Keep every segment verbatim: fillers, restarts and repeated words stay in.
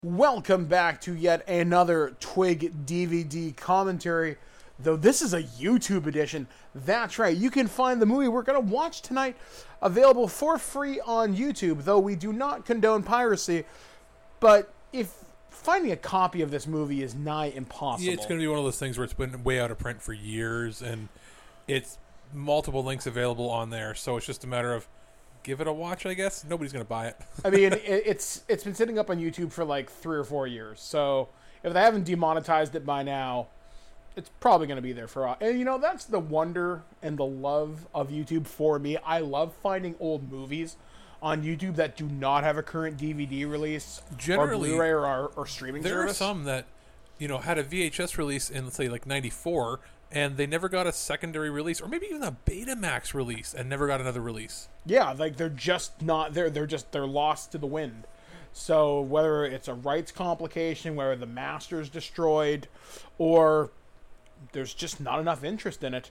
Welcome back to yet another Twig D V D commentary, though this is a YouTube edition. That's right, you can find the movie we're going to watch tonight available for free on YouTube, though we do not condone piracy, but if finding a copy of this movie is nigh impossible. Yeah, it's going to be one of those things where it's been way out of print for years, and it's multiple links available on there, so it's just a matter of give it a watch, I guess. Nobody's going to buy it. I mean, it, it's it's been sitting up on YouTube for like three or four years. So if they haven't demonetized it by now, it's probably going to be there for a while. And, you know, that's the wonder and the love of YouTube for me. I love finding old movies on YouTube that do not have a current D V D release Generally, or Blu-ray or, or, or streaming there service. There are some that, you know, had a V H S release in, let's say, like ninety-four, and they never got a secondary release, or maybe even a Betamax release, and never got another release. Yeah, like they're just not there. They're just they're lost to the wind. So whether it's a rights complication, whether the master's destroyed, or there's just not enough interest in it.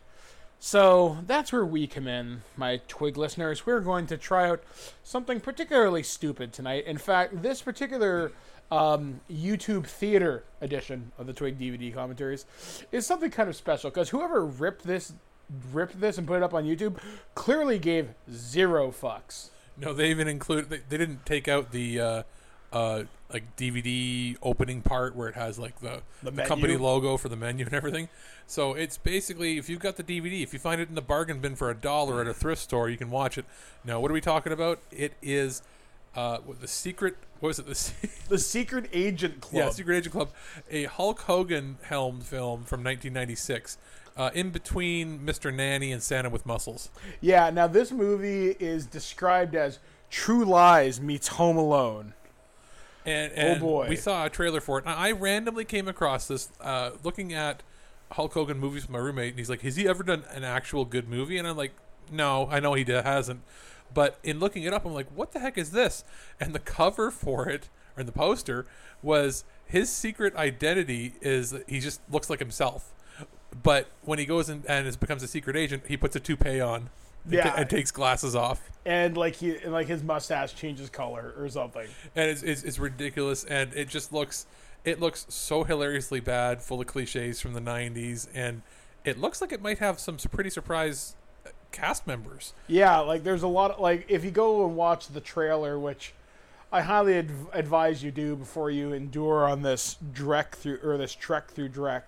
So that's where we come in, my Twig listeners. We're going to try out something particularly stupid tonight. In fact, this particular um, YouTube theater edition of the Twig D V D commentaries is something kind of special, because whoever ripped this ripped this and put it up on YouTube clearly gave zero fucks. No, they even include, they, they didn't take out the uh, uh, like D V D opening part where it has like the, The the company logo for the menu and everything. So it's basically, if you've got the D V D, if you find it in the bargain bin for a dollar at a thrift store, you can watch it. Now, what are we talking about? It is uh, what, the secret, what was it? The, The Secret Agent Club. yeah, Secret Agent Club, a Hulk Hogan helmed film from nineteen ninety-six. Uh, in between Mister Nanny and Santa with Muscles. Yeah, now this movie is described as True Lies meets Home Alone. And, and oh boy. We saw a trailer for it. Now, I randomly came across this uh, looking at Hulk Hogan movies with my roommate, and he's like, has he ever done an actual good movie? And I'm like, no, I know he d- hasn't. But in looking it up, I'm like, what the heck is this? And the cover for it, or the poster, was his secret identity is that he just looks like himself. But when he goes in and is, becomes a secret agent, he puts a toupee on and, Yeah. t- and takes glasses off. And like he and like his mustache changes color or something. And it's, it's, it's ridiculous, and it just looks it looks so hilariously bad, full of cliches from the nineties, and it looks like it might have some pretty surprise cast members. Yeah, like there's a lot of, like if you go and watch the trailer, which I highly adv- advise you do before you endure on this Drek through or this trek through Drek.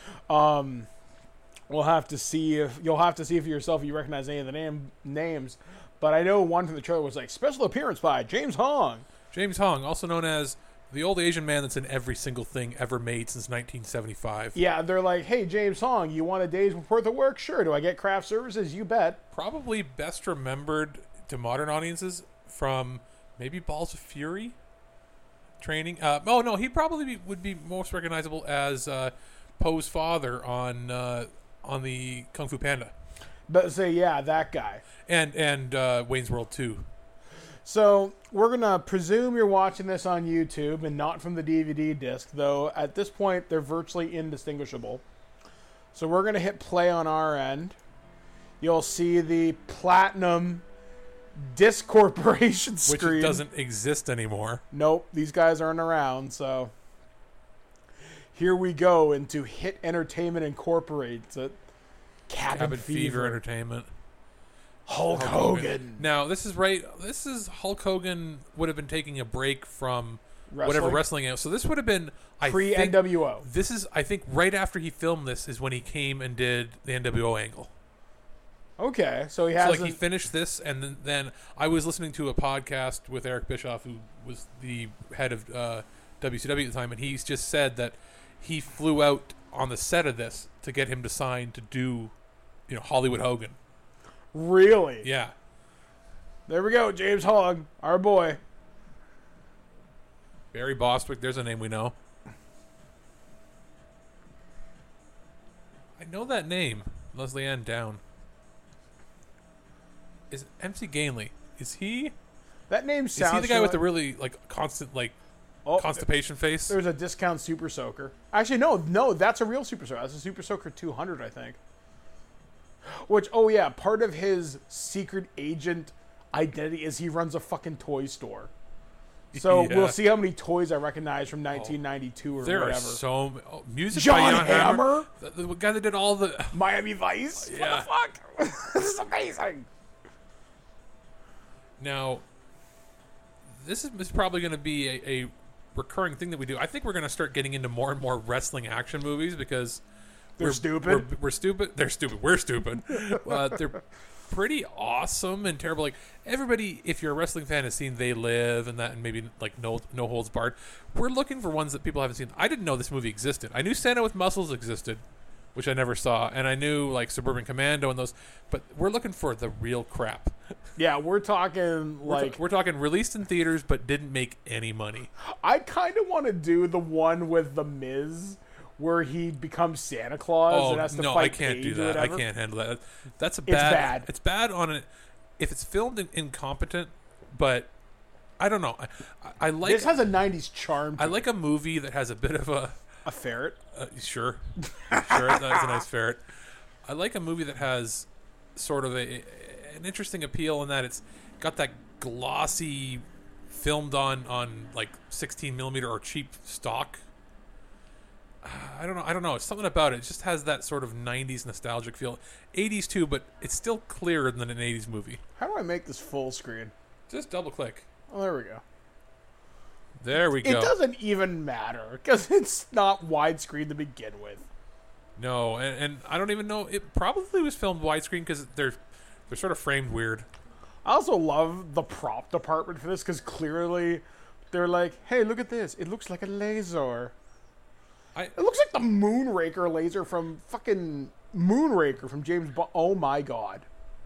Um, we'll have to see if you'll have to see for yourself if you recognize any of the name names. But I know one from the trailer was like special appearance by James Hong. James Hong, also known as the old Asian man that's in every single thing ever made since nineteen seventy-five. Yeah, they're like, hey, James Hong, you want a day's worth of work? Sure. Do I get craft services? You bet. Probably best remembered to modern audiences from maybe Balls of Fury training. Uh, oh, no, he probably be, would be most recognizable as uh, Poe's father on uh, on the Kung Fu Panda. But say, yeah, that guy. And and uh, Wayne's World two. So we're going to presume you're watching this on YouTube and not from the D V D disc, though at this point they're virtually indistinguishable. So we're going to hit play on our end. You'll see the Platinum Disc Corporation screen. Which doesn't exist anymore. Nope, these guys aren't around, so here we go into Hit Entertainment Incorporated. Cabin, Cabin Fever. Fever Entertainment. Hulk, Hulk Hogan. Hogan. Now, this is right. This is Hulk Hogan would have been taking a break from Wrestling? whatever wrestling is. So this would have been I Pre N W O. think, This is I think right after he filmed this is when he came and did the N W O angle. Okay, so he has So like he finished this, and then, then I was listening to a podcast with Eric Bischoff, who was the head of uh, W C W at the time, and he's just said that he flew out on the set of this to get him to sign to do, you know, Hollywood Hogan. Really? Yeah. There we go, James Hogg, our boy. Barry Bostwick, there's a name we know. I know that name. Leslie Ann Down. Is M C Gainley? Is he? That name sounds. Is he the guy with the really like constant like oh, constipation face? There's a discount Super Soaker. Actually, no, no, that's a real Super Soaker. That's a Super Soaker two hundred, I think. Which, oh yeah, part of his secret agent identity is he runs a fucking toy store. So Yeah. we'll see how many toys I recognize from nineteen ninety-two or There whatever. are so m- oh, music John by Jan Hammer? the, the guy that did all the. Miami Vice? Yeah. What the fuck? This is amazing. Now, this is, is probably going to be a, a recurring thing that we do. I think we're going to start getting into more and more wrestling action movies because They're we're stupid. We're, we're stupid. They're stupid. We're stupid. uh, they're pretty awesome and terrible. Like everybody, if you're a wrestling fan, has seen They Live and that, and maybe like No No Holds Barred. We're looking for ones that people haven't seen. I didn't know this movie existed. I knew Santa with Muscles existed, which I never saw, and I knew like Suburban Commando and those. But we're looking for the real crap. Yeah, we're talking We're, like ta- we're talking released in theaters but didn't make any money. I kind of want to do the one with the Miz where he becomes Santa Claus Oh and has to no, fight I can't Cage do or that. I whatever. can't handle that. That's a It's bad. bad. It's bad on it if it's filmed in, incompetent. But I don't know. I, I, I like. This has a nineties charm. To I like a movie that has a bit of a. a ferret. Uh, sure, sure, that's a nice ferret. I like a movie that has sort of a an interesting appeal in that it's got that glossy, filmed on on like sixteen millimeter or cheap stock. Uh, I don't know. I don't know. It's something about it. It just has that sort of nineties nostalgic feel, eighties too, but it's still clearer than an eighties movie. How do I make this full screen? Just double click. Oh, there we go. There we go. It doesn't even matter because it's not widescreen to begin with. No, and, and I don't even know. It probably was filmed widescreen because they're they're sort of framed weird. I also love the prop department for this because clearly they're like, hey, look at this. It looks like a laser. I It looks like the Moonraker laser from fucking Moonraker from James Bond. Oh my god.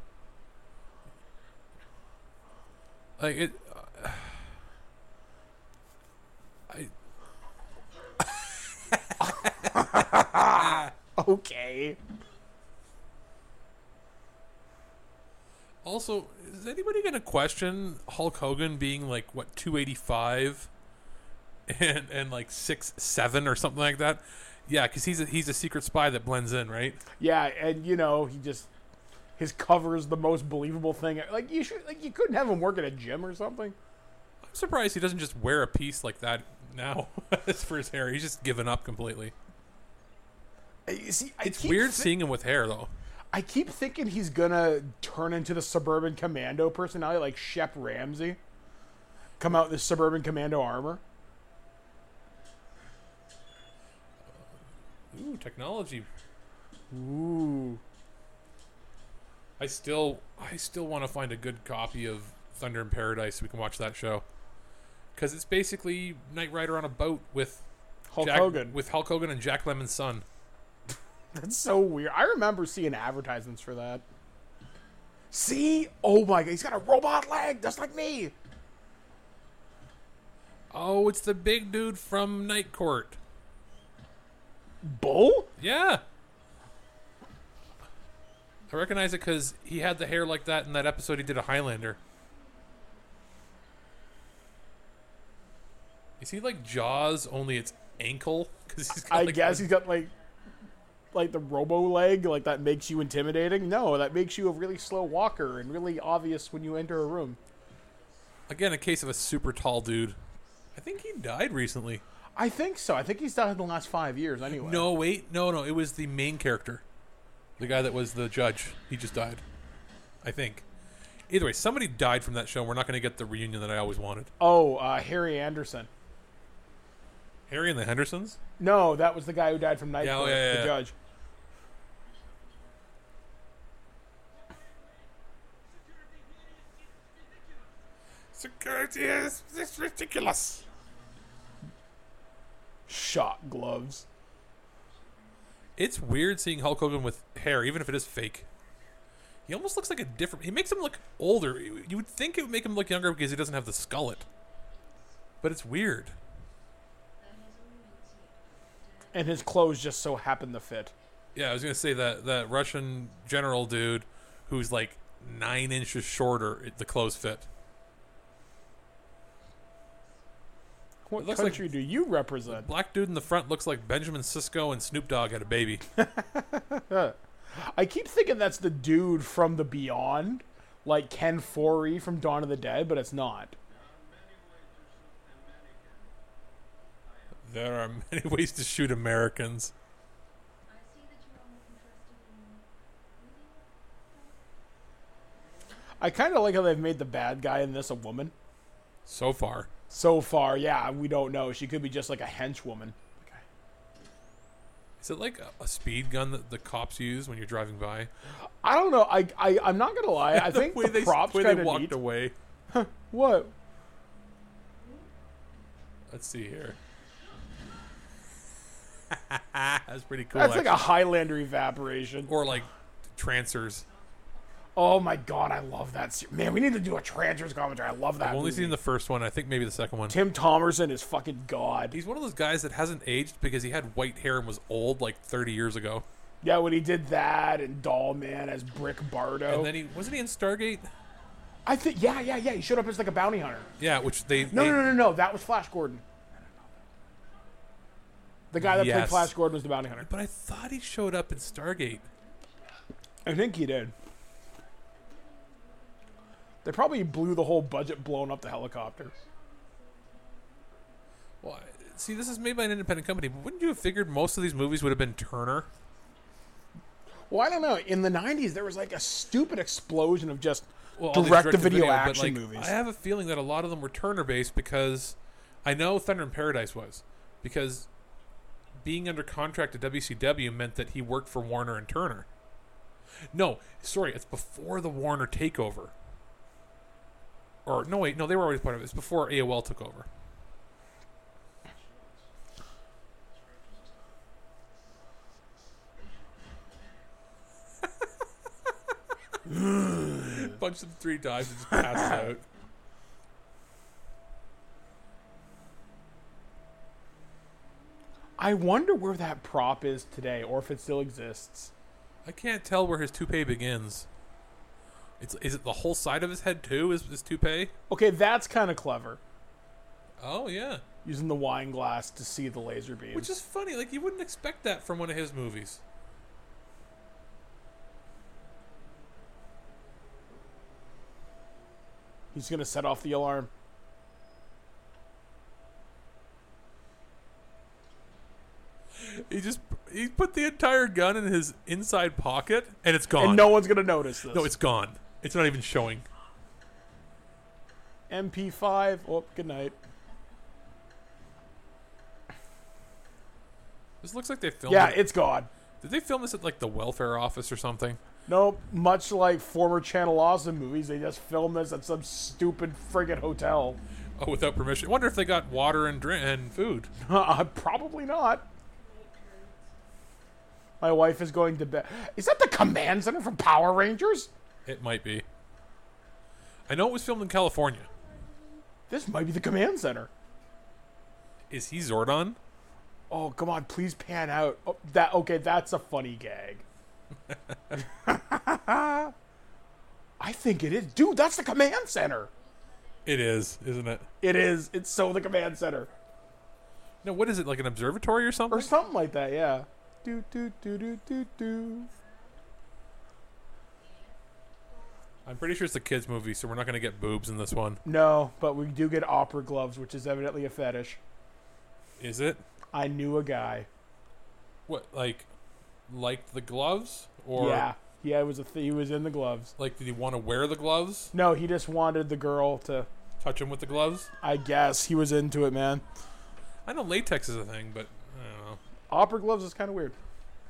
like it. Uh, I Okay. also, is anybody going to question Hulk Hogan being like what two eighty-five and and like six seven or something like that? Yeah, because he's a, he's a secret spy that blends in, right? Yeah, and you know, he just his cover is the most believable thing. Like you should like you couldn't have him work at a gym or something. I'm surprised he doesn't just wear a piece like that now for his hair. He's just given up completely. You see, I It's keep weird thi- seeing him with hair though. I keep thinking he's gonna turn into the Suburban Commando personality, like Shep Ramsey. Come out in this Suburban Commando armor. Ooh, technology. Ooh. I still I still want to find a good copy of Thunder in Paradise so we can watch that show. Because it's basically Knight Rider on a boat with Hulk Jack, Hogan. with Hulk Hogan and Jack Lemon's son. That's so weird. I remember seeing advertisements for that. See? Oh my god, he's got a robot leg, just like me. Oh, it's the big dude from Night Court. Bull? Yeah. I recognize it because he had the hair like that in that episode he did a Highlander. Is he like Jaws, only it's ankle? Cause he's got, I like, guess the- he's got like like the robo leg, like that makes you intimidating. No, that makes you a really slow walker and really obvious when you enter a room. Again, a case of a super tall dude. I think he died recently. I think so. I think he's died in the last five years anyway. No, wait. No, no. It was the main character. The guy that was the judge. He just died. I think. Either way, somebody died from that show. And we're not going to get the reunion that I always wanted. Oh, uh, Harry Anderson. Harry and the Hendersons? No, that was the guy who died from Night Yeah, oh, Court, yeah, yeah, the yeah. judge. Security is it's ridiculous. Shot gloves. It's weird seeing Hulk Hogan with hair, even if it is fake. He almost looks like a different... He makes him look older. You would think it would make him look younger because he doesn't have the skullet. But it's weird. And his clothes just so happen to fit. Yeah, I was going to say that that Russian general dude who's like nine inches shorter, it, the clothes fit. What It looks like- country do you represent? Black dude in the front looks like Benjamin Sisko and Snoop Dogg had a baby. I keep thinking that's the dude from the Beyond, like Ken Foree from Dawn of the Dead, but it's not. There are many ways to shoot Americans. I kind of like how they've made the bad guy in this a woman. So far. So far, yeah, we don't know. She could be just like a henchwoman. Is it like a, a speed gun that the cops use when you're driving by? I don't know. I, I, I'm not going to lie. I think the, way the they, props way kind they of walked neat. away. What? Let's see here. That's pretty cool. That's actually. like a Highlander evaporation. Or like Trancers. Oh my god, I love that. se- Man, we need to do a Trancers commentary. I love that I've only movie. seen the first one. I think maybe the second one. Tim Thomerson is fucking god. He's one of those guys that hasn't aged because he had white hair and was old like thirty years ago. Yeah, when he did that and Doll Man as Brick Bardo. And then he wasn't he in Stargate? I think, yeah, yeah, yeah. He showed up as like a bounty hunter. Yeah, which they No, they, no, no, no, no. That was Flash Gordon. The guy that played Yes. Flash Gordon was the bounty hunter. But I thought he showed up in Stargate. I think he did. They probably blew the whole budget blowing up the helicopter. Well, I- see, this is made by an independent company, but wouldn't you have figured most of these movies would have been Turner? Well, I don't know. In the nineties, there was like a stupid explosion of just Well, all these direct-to-video direct-to-video, action but, like, movies. I have a feeling that a lot of them were Turner based because I know Thunder in Paradise was because being under contract to W C W meant that he worked for Warner and Turner. No, sorry, it's before the Warner takeover. Or no, wait, no, they were already part of it. It's before A O L took over. Punch them three times and just pass out. I wonder where that prop is today, or if it still exists. I can't tell where his toupee begins. It's is it the whole side of his head too? Is his toupee? Okay, that's kind of clever. Oh yeah, Using the wine glass to see the laser beams. which is funny. Like you wouldn't expect that from one of his movies. He's going to set off the alarm. He just he put the entire gun in his inside pocket and it's gone. And no one's going to notice this. no, it's gone. It's not even showing. M P five. Oh, good night. This looks like they filmed. Yeah, it. it's gone. Did they film this at like the welfare office or something? No, much like former Channel Awesome movies, they just filmed this at some stupid friggin' hotel. Oh, without permission. I wonder if they got water and drink and food. Uh, probably not. My wife is going to bed. Is that the command center from Power Rangers? It might be. I know it was filmed in California. This might be the command center. Is he Zordon? Oh, come on, please pan out. Oh, that okay, that's a funny gag. I think it is. Dude, that's the command center. It is, isn't it? It is. It's so the command center. No, what is it, like an observatory or something? Or something like that, yeah. Do, do, do, do, do, do. I'm pretty sure it's a kids' movie, so we're not going to get boobs in this one. No, but we do get opera gloves, which is evidently a fetish. Is it? I knew a guy. What, like, liked the gloves? Or, yeah, yeah, it was a th- he was in the gloves. like, did he want to wear the gloves? No, he just wanted the girl to. Touch him with the gloves? I guess he was into it, man. I know latex is a thing, but I don't know. Opera gloves is kind of weird.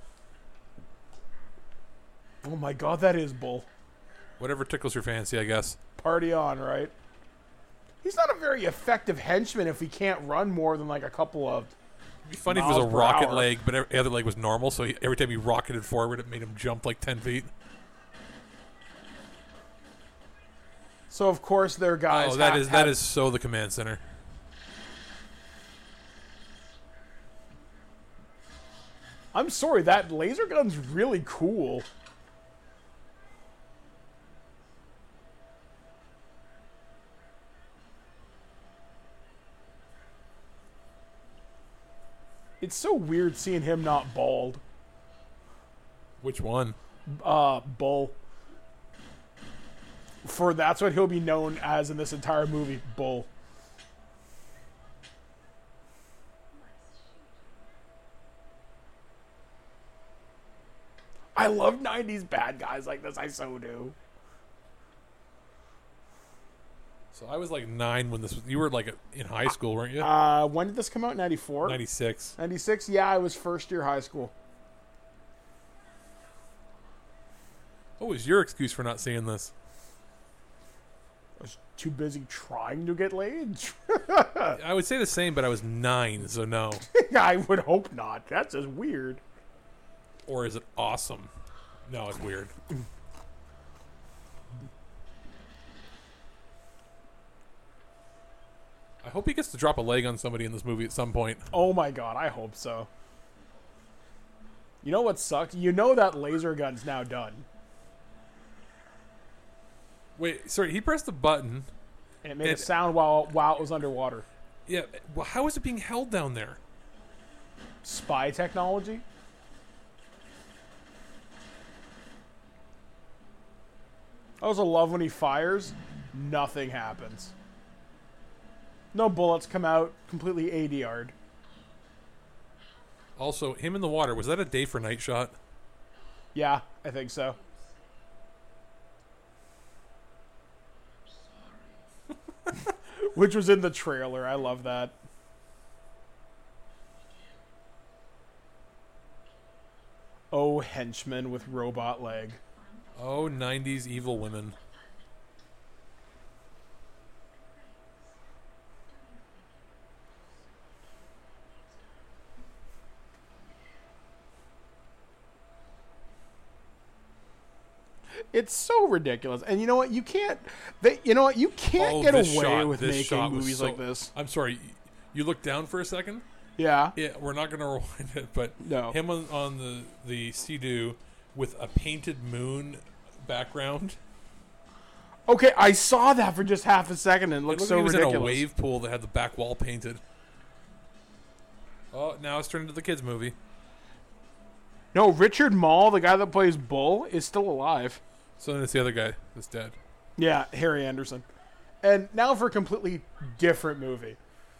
Oh my god, that is bull. Whatever tickles your fancy, I guess. Party on, right? He's not a very effective henchman if he can't run more than like a couple of. It'd be funny if it was a Miles per rocket hour. leg, but every other leg was normal, so he, every time he rocketed forward, it made him jump like ten feet. So of course their guys. Oh, that have- is that have- is so the command center. I'm sorry, that laser gun's really cool. It's so weird seeing him not bald. Which one? Uh, Bull. For that's what he'll be known as in this entire movie, Bull. I love nineties bad guys like this. I so do. So I was like nine when this was. You were like in high school, weren't you? Uh, when did this come out? ninety-four? ninety-six. ninety-six? Yeah, I was first year high school. What was your excuse for not seeing this? I was too busy trying to get laid. I would say the same, but I was nine, so no. I would hope not. That's just weird. Or is it awesome? No, it's weird. I hope he gets to drop a leg on somebody in this movie at some point. Oh my god, I hope so. You know what sucks? You know that laser gun's now done. Wait, sorry, he pressed the button. And it made It- a sound while while it was underwater. Yeah, well, how is it being held down there? Spy technology? I also love when he fires, nothing happens. No bullets come out, completely A D R'd. Also, him in the water, was that a day for night shot? Yeah, I think so. Which was in the trailer. I love that. Oh, henchman with robot leg. Oh, nineties evil women. It's so ridiculous, and you know what? You can't. They, you know what? You can't Oh, get this away shot- with this making shot was movies so- like this. I'm sorry, you looked down for a second? Yeah. Yeah, we're not going to rewind it, but No. him on, on the, the Sea-Doo with a painted moon background. Okay, I saw that for just half a second, and it It looks looked so like he was ridiculous. in a wave pool that had the back wall painted. Oh, now it's turned into the kids' movie. No, Richard Mall, the guy that plays Bull, is still alive. So then it's the other guy that's dead. Yeah, Harry Anderson. And now for a completely different movie.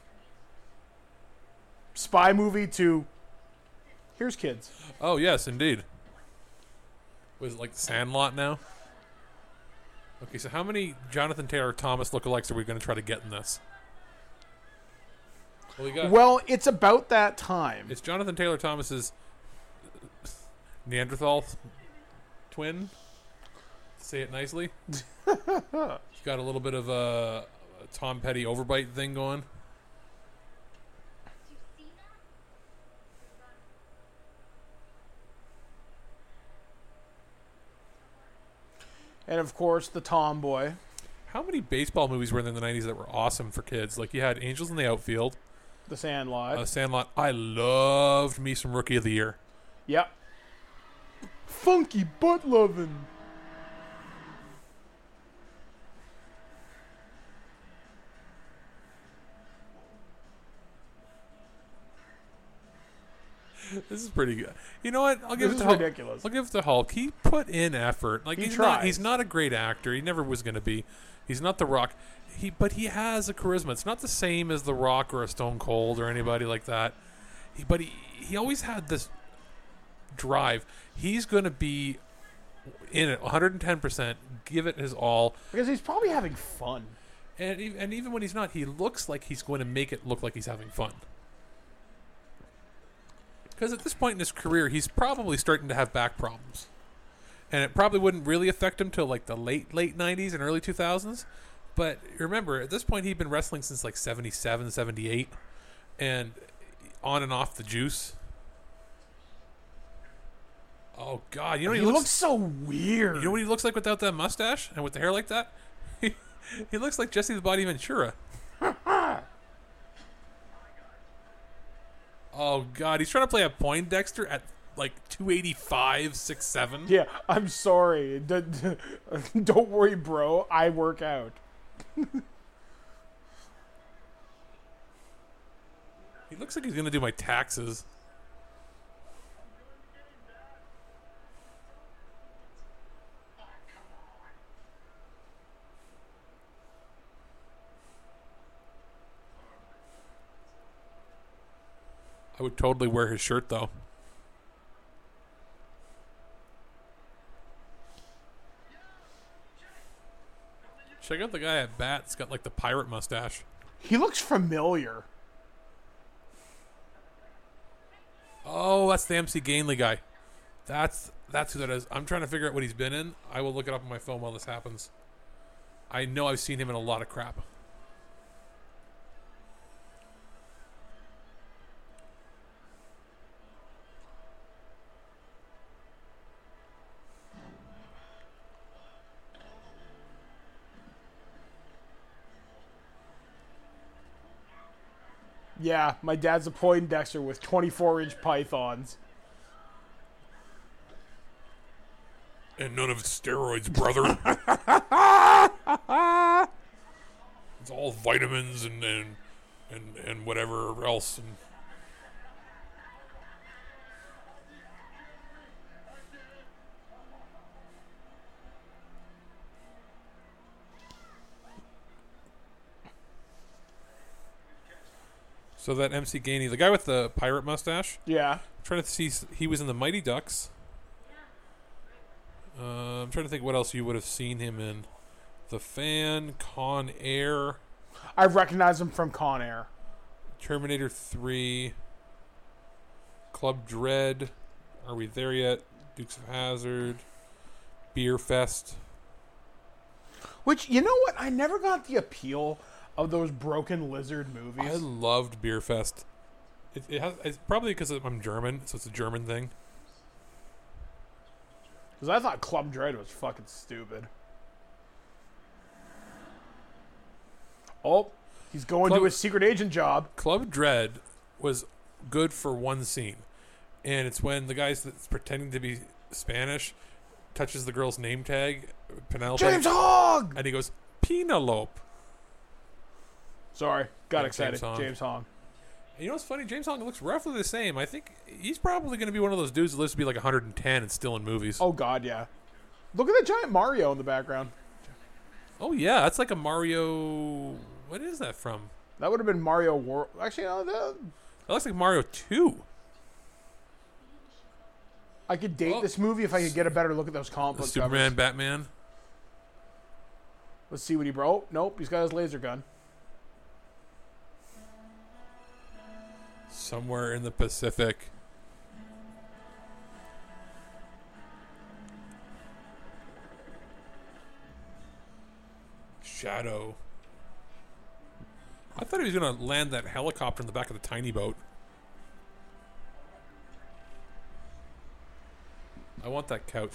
Spy movie to here's kids. Oh, yes, indeed. Was it like the Sandlot now? Okay, so how many Jonathan Taylor Thomas lookalikes are we going to try to get in this? Well, we got, Well, it's about that time. it's Jonathan Taylor Thomas's Neanderthal twin. To say it nicely. He's got a little bit of a, a Tom Petty overbite thing going. And of course, the tomboy. How many baseball movies were there in the nineties that were awesome for kids? Like you had Angels in the Outfield, The Sandlot. uh, Sandlot. I loved me some Rookie of the Year. Yep. Funky butt loving. This is pretty good. You know what? I'll give This it is to Hulk. ridiculous. I'll give it to Hulk. He put in effort. Like He he's not. tries. He's not a great actor. He never was going to be. He's not The Rock. He, but he has a charisma. It's not the same as The Rock or a Stone Cold or anybody like that. He, but he, he always had this drive. He's going to be in it one hundred ten percent. Give it his all. Because he's probably having fun. And e- and even when he's not, he looks like he's going to make it look like he's having fun. Because at this point in his career, he's probably starting to have back problems. And it probably wouldn't really affect him till like the late, late nineties and early two thousands. But remember, at this point, he'd been wrestling since like seventy-seven, seventy-eight. And on and off the juice. Oh, God. You know what He, he, looks, looks so weird. You know what he looks like without that mustache and with the hair like that? He, he looks like Jesse the Body Ventura. Oh, God. He's trying to play a Poindexter at like two eighty-five, six seven. Yeah, I'm sorry. D- d- Don't worry, bro. I work out. He looks like he's going to do my taxes. I would totally wear his shirt, though. Check out the guy at bat. It's got like the pirate mustache. He looks familiar. Oh, that's the M C Gainley guy. That's that's who that is. I'm trying to figure out what he's been in. I will look it up on my phone while this happens. I know I've seen him in a lot of crap. Yeah, my dad's a Poindexter with twenty-four inch pythons. And none of it's steroids, brother. It's all vitamins and and and, and whatever else. And so that M C Gainey, the guy with the pirate mustache, Yeah. I'm trying to see, he was in the Mighty Ducks. Uh, I'm trying to think what else you would have seen him in. The Fan, Con Air, I recognize him from Con Air. Terminator three, Club Dread, Are We There Yet? Dukes of Hazzard, Beer Fest. Which, you know what? I never got the appeal of those Broken Lizard movies. I loved Beer Fest. It, it has, it's probably because I'm German, so it's a German thing. Because I thought Club Dread was fucking stupid. Oh, he's going Club- to his secret agent job. Club Dread was good for one scene, and it's when the guy that's pretending to be Spanish touches the girl's name tag, Penelope, James Hogg! and he goes, Penelope. Sorry, got Yeah, excited. James Hong. James Hong. And you know what's funny? James Hong looks roughly the same. I think he's probably going to be one of those dudes that lives to be like one hundred ten and still in movies. Oh, God, yeah. Look at the giant Mario in the background. Oh, yeah. That's like a Mario... What is that from? That would have been Mario World. Actually, no, that, That looks like Mario two. I could date Oh. this movie if I could get a better look at those comic The book Superman, covers. Batman. Let's see what he brought. Oh, nope, he's got his laser gun. Somewhere in the Pacific. Shadow. I thought he was going to land that helicopter in the back of the tiny boat. I want that couch.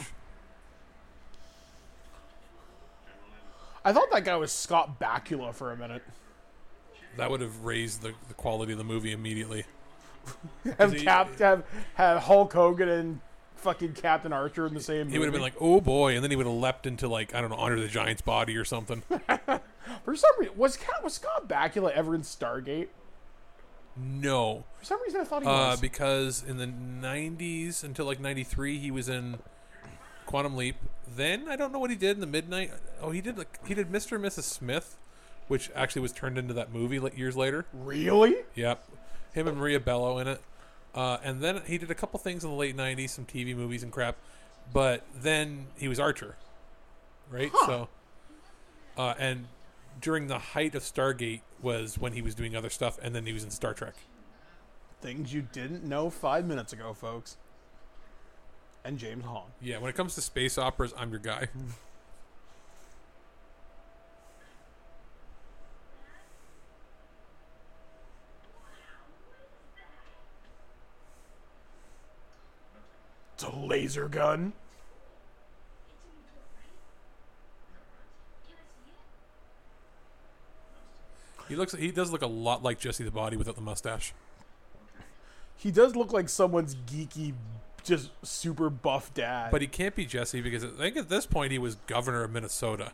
I thought that guy was Scott Bakula for a minute. That would have raised the, the quality of the movie immediately. Have, he- Cap, have, have Hulk Hogan and fucking Captain Archer in the same movie. He would have been like, oh boy, and then he would have leapt into, like, I don't know, Honor the Giant's body or something. For some reason, was, Cap, was Scott Bakula ever in Stargate? No. For some reason, I thought he Uh, was. because in the nineties until like ninety-three, he was in Quantum Leap. Then I don't know what he did in the midnight. Oh, he did like he did Mister and Missus Smith, which actually was turned into that movie like years later. Really? Yep, him and Maria Bello in it. Uh, and then he did a couple things in the late nineties, some T V movies and crap. But then he was Archer, right? Huh. So, uh, and during the height of Stargate was when he was doing other stuff, and then he was in Star Trek. Things you didn't know five minutes ago, folks. And James Hong. Yeah, when it comes to space operas, I'm your guy. It's a laser gun. He looks. He does look a lot like Jesse the Body without the mustache. He does look like someone's geeky, just super buff dad. But he can't be Jesse because I think at this point he was governor of Minnesota.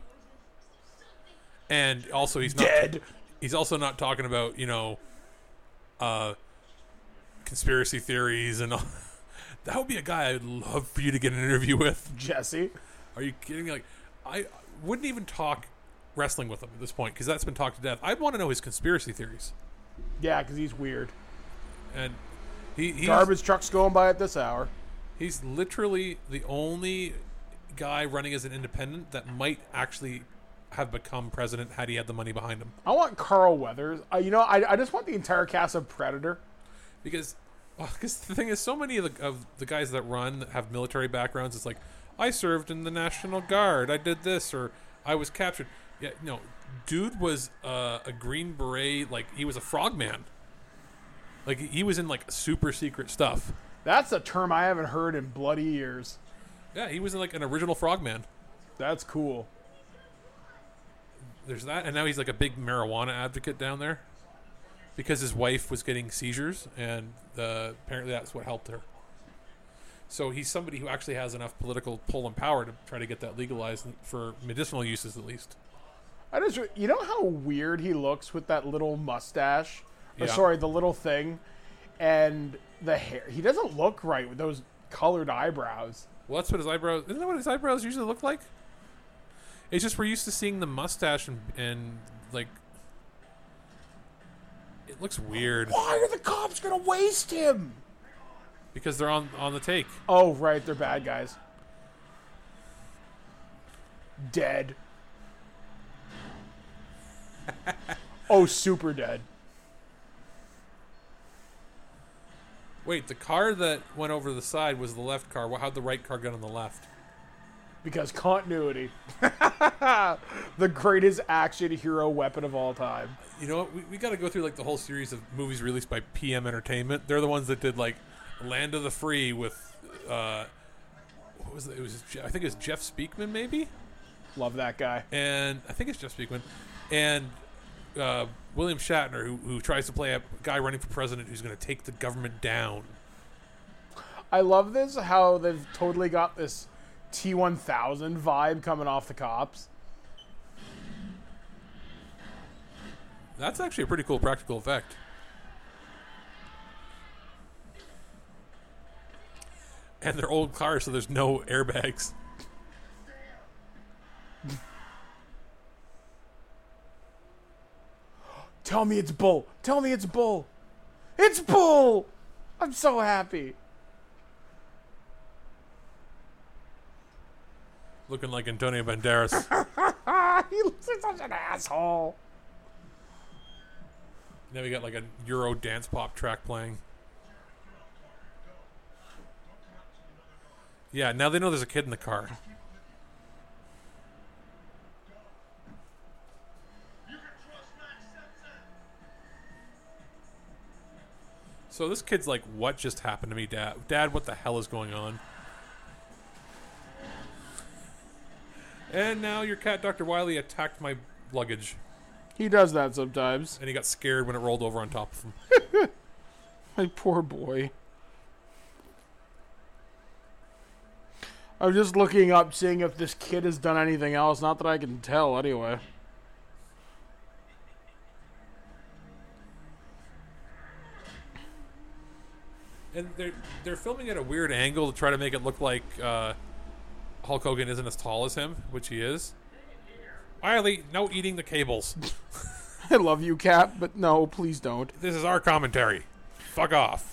And also he's not dead. He's also not talking about, you know, uh, conspiracy theories and all. That would be a guy I'd love for you to get an interview with. Jesse. Are you kidding me? Like, I wouldn't even talk wrestling with him at this point because that's been talked to death. I'd want to know his conspiracy theories. Yeah, because he's weird. And he he's, Garbage trucks going by at this hour. he's literally the only guy running as an independent that might actually have become president had he had the money behind him. I want Carl Weathers. Uh, you know, I, I just want the entire cast of Predator. Because well, cause the thing is, so many of the, of the guys that run that have military backgrounds, it's like, I served in the National Guard, I did this, or I was captured. Yeah, no, dude was uh, a Green Beret, like, he was a frogman. Like, he was in, like, super secret stuff. That's a term I haven't heard in bloody years. Yeah, he was, like, an original frogman. That's cool. There's that, and now he's, like, a big marijuana advocate down there. Because his wife was getting seizures, and uh, apparently that's what helped her. So he's somebody who actually has enough political pull and power to try to get that legalized for medicinal uses, at least. I just, you know how weird he looks with that little mustache? Or, Yeah. sorry, the little thing, and the hair. He doesn't look right with those colored eyebrows. Well, that's what his eyebrows... Isn't that what his eyebrows usually look like? It's just we're used to seeing the mustache and, and like... It looks weird. Why are the cops gonna waste him? Because they're on, on the take. Oh, right, they're bad guys. Dead. Oh, super dead. Wait, the car that went over the side was the left car. How'd the right car get on the left? Because continuity. The greatest action hero weapon of all time. You know what? We, we got to go through like the whole series of movies released by P M Entertainment. They're the ones that did like Land of the Free with, uh, what was it? It was Je- I think it was Jeff Speakman maybe, Love that guy. and I think it's Jeff Speakman, and uh, William Shatner who who tries to play a guy running for president who's going to take the government down. I love this, how they've totally got this T one thousand vibe coming off the cops. That's actually a pretty cool practical effect. And they're old cars, so there's no airbags. Tell me it's Bull. Tell me it's Bull. It's Bull! I'm so happy. Looking like Antonio Banderas. He looks like such an asshole. Now we got like a Euro dance pop track playing. Yeah, now they know there's a kid in the car. So this kid's like, what just happened to me, Dad? Dad, what the hell is going on? And now your cat, Doctor Wily, attacked my luggage. He does that sometimes. And he got scared when it rolled over on top of him. My poor boy. I'm just looking up, seeing if this kid has done anything else. Not that I can tell, anyway. And they're they're filming at a weird angle to try to make it look like uh, Hulk Hogan isn't as tall as him, which he is. Wiley, no eating the cables. I love you, Cap, but no, please don't. This is our commentary. Fuck off.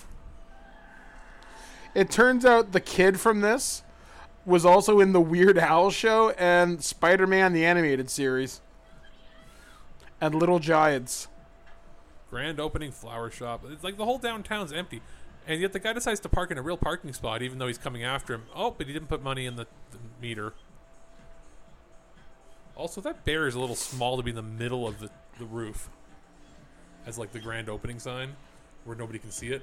It turns out the kid from this was also in the Weird Al show and Spider-Man the Animated Series. And Little Giants. Grand opening flower shop. It's like the whole downtown's empty. And yet the guy decides to park in a real parking spot even though he's coming after him. Oh, but he didn't put money in the, the meter. Also, that bear is a little small to be in the middle of the, the roof. As like the grand opening sign where nobody can see it.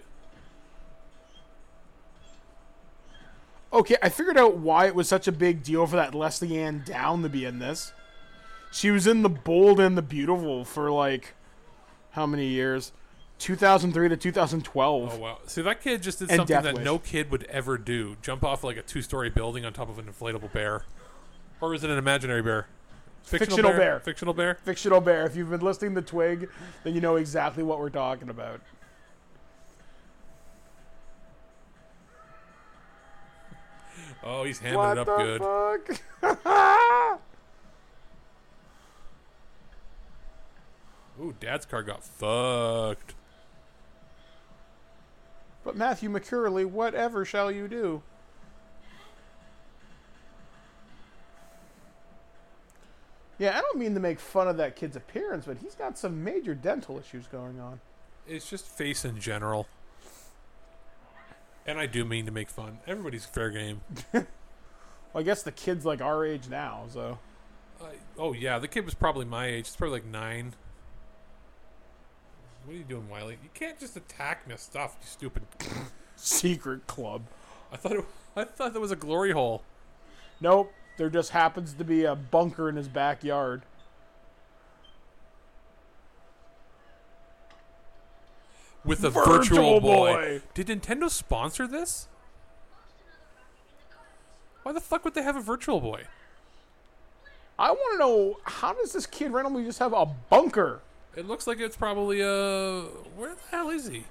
Okay, I figured out why it was such a big deal for that Leslie Ann Down to be in this. She was in The Bold and the Beautiful for like, how many years? two thousand three to two thousand twelve. Oh, wow. See, that kid just did And something Death that Wish. no kid would ever do. Jump off like a two-story building on top of an inflatable bear. Or is it an imaginary bear? Fictional bear. Fictional bear? Fictional bear. If you've been listening to Twig, then you know exactly what we're talking about. Oh, he's hamming What it up the good. fuck? Ooh, Dad's car got fucked. But Matthew McCurley, whatever shall you do? Yeah, I don't don't mean to make fun of that kid's appearance, but he's got some major dental issues going on. It's just face in general. And I do mean to make fun. Everybody's fair game. Well, I guess the kid's like our age now, so. Uh, oh, yeah. The kid was probably my age. It's probably like nine. What are you doing, Wiley? You can't just attack my stuff, you stupid. Secret club. I thought it, I thought that was a glory hole. Nope. There just happens to be a bunker in his backyard. With a Virtual virtual, boy. Boy. Did Nintendo sponsor this? Why the fuck would they have a virtual boy? I want to know, how does this kid randomly just have a bunker? It looks like it's probably uh where the hell is he?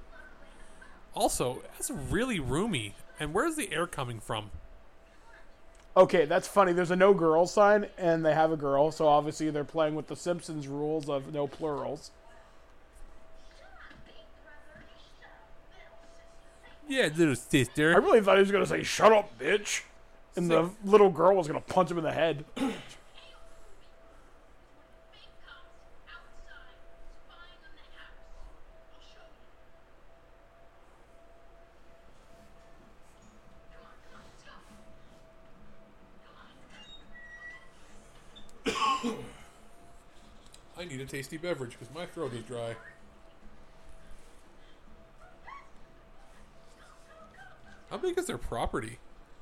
Also, that's really roomy. And where's the air coming from? Okay, that's funny. There's a no girl sign, and they have a girl, so obviously they're playing with the Simpsons rules of no plurals. Yeah, little sister. I really thought he was going to say, "Shut up, bitch," and the little girl was going to punch him in the head. I need a tasty beverage because my throat is dry. How big is their property?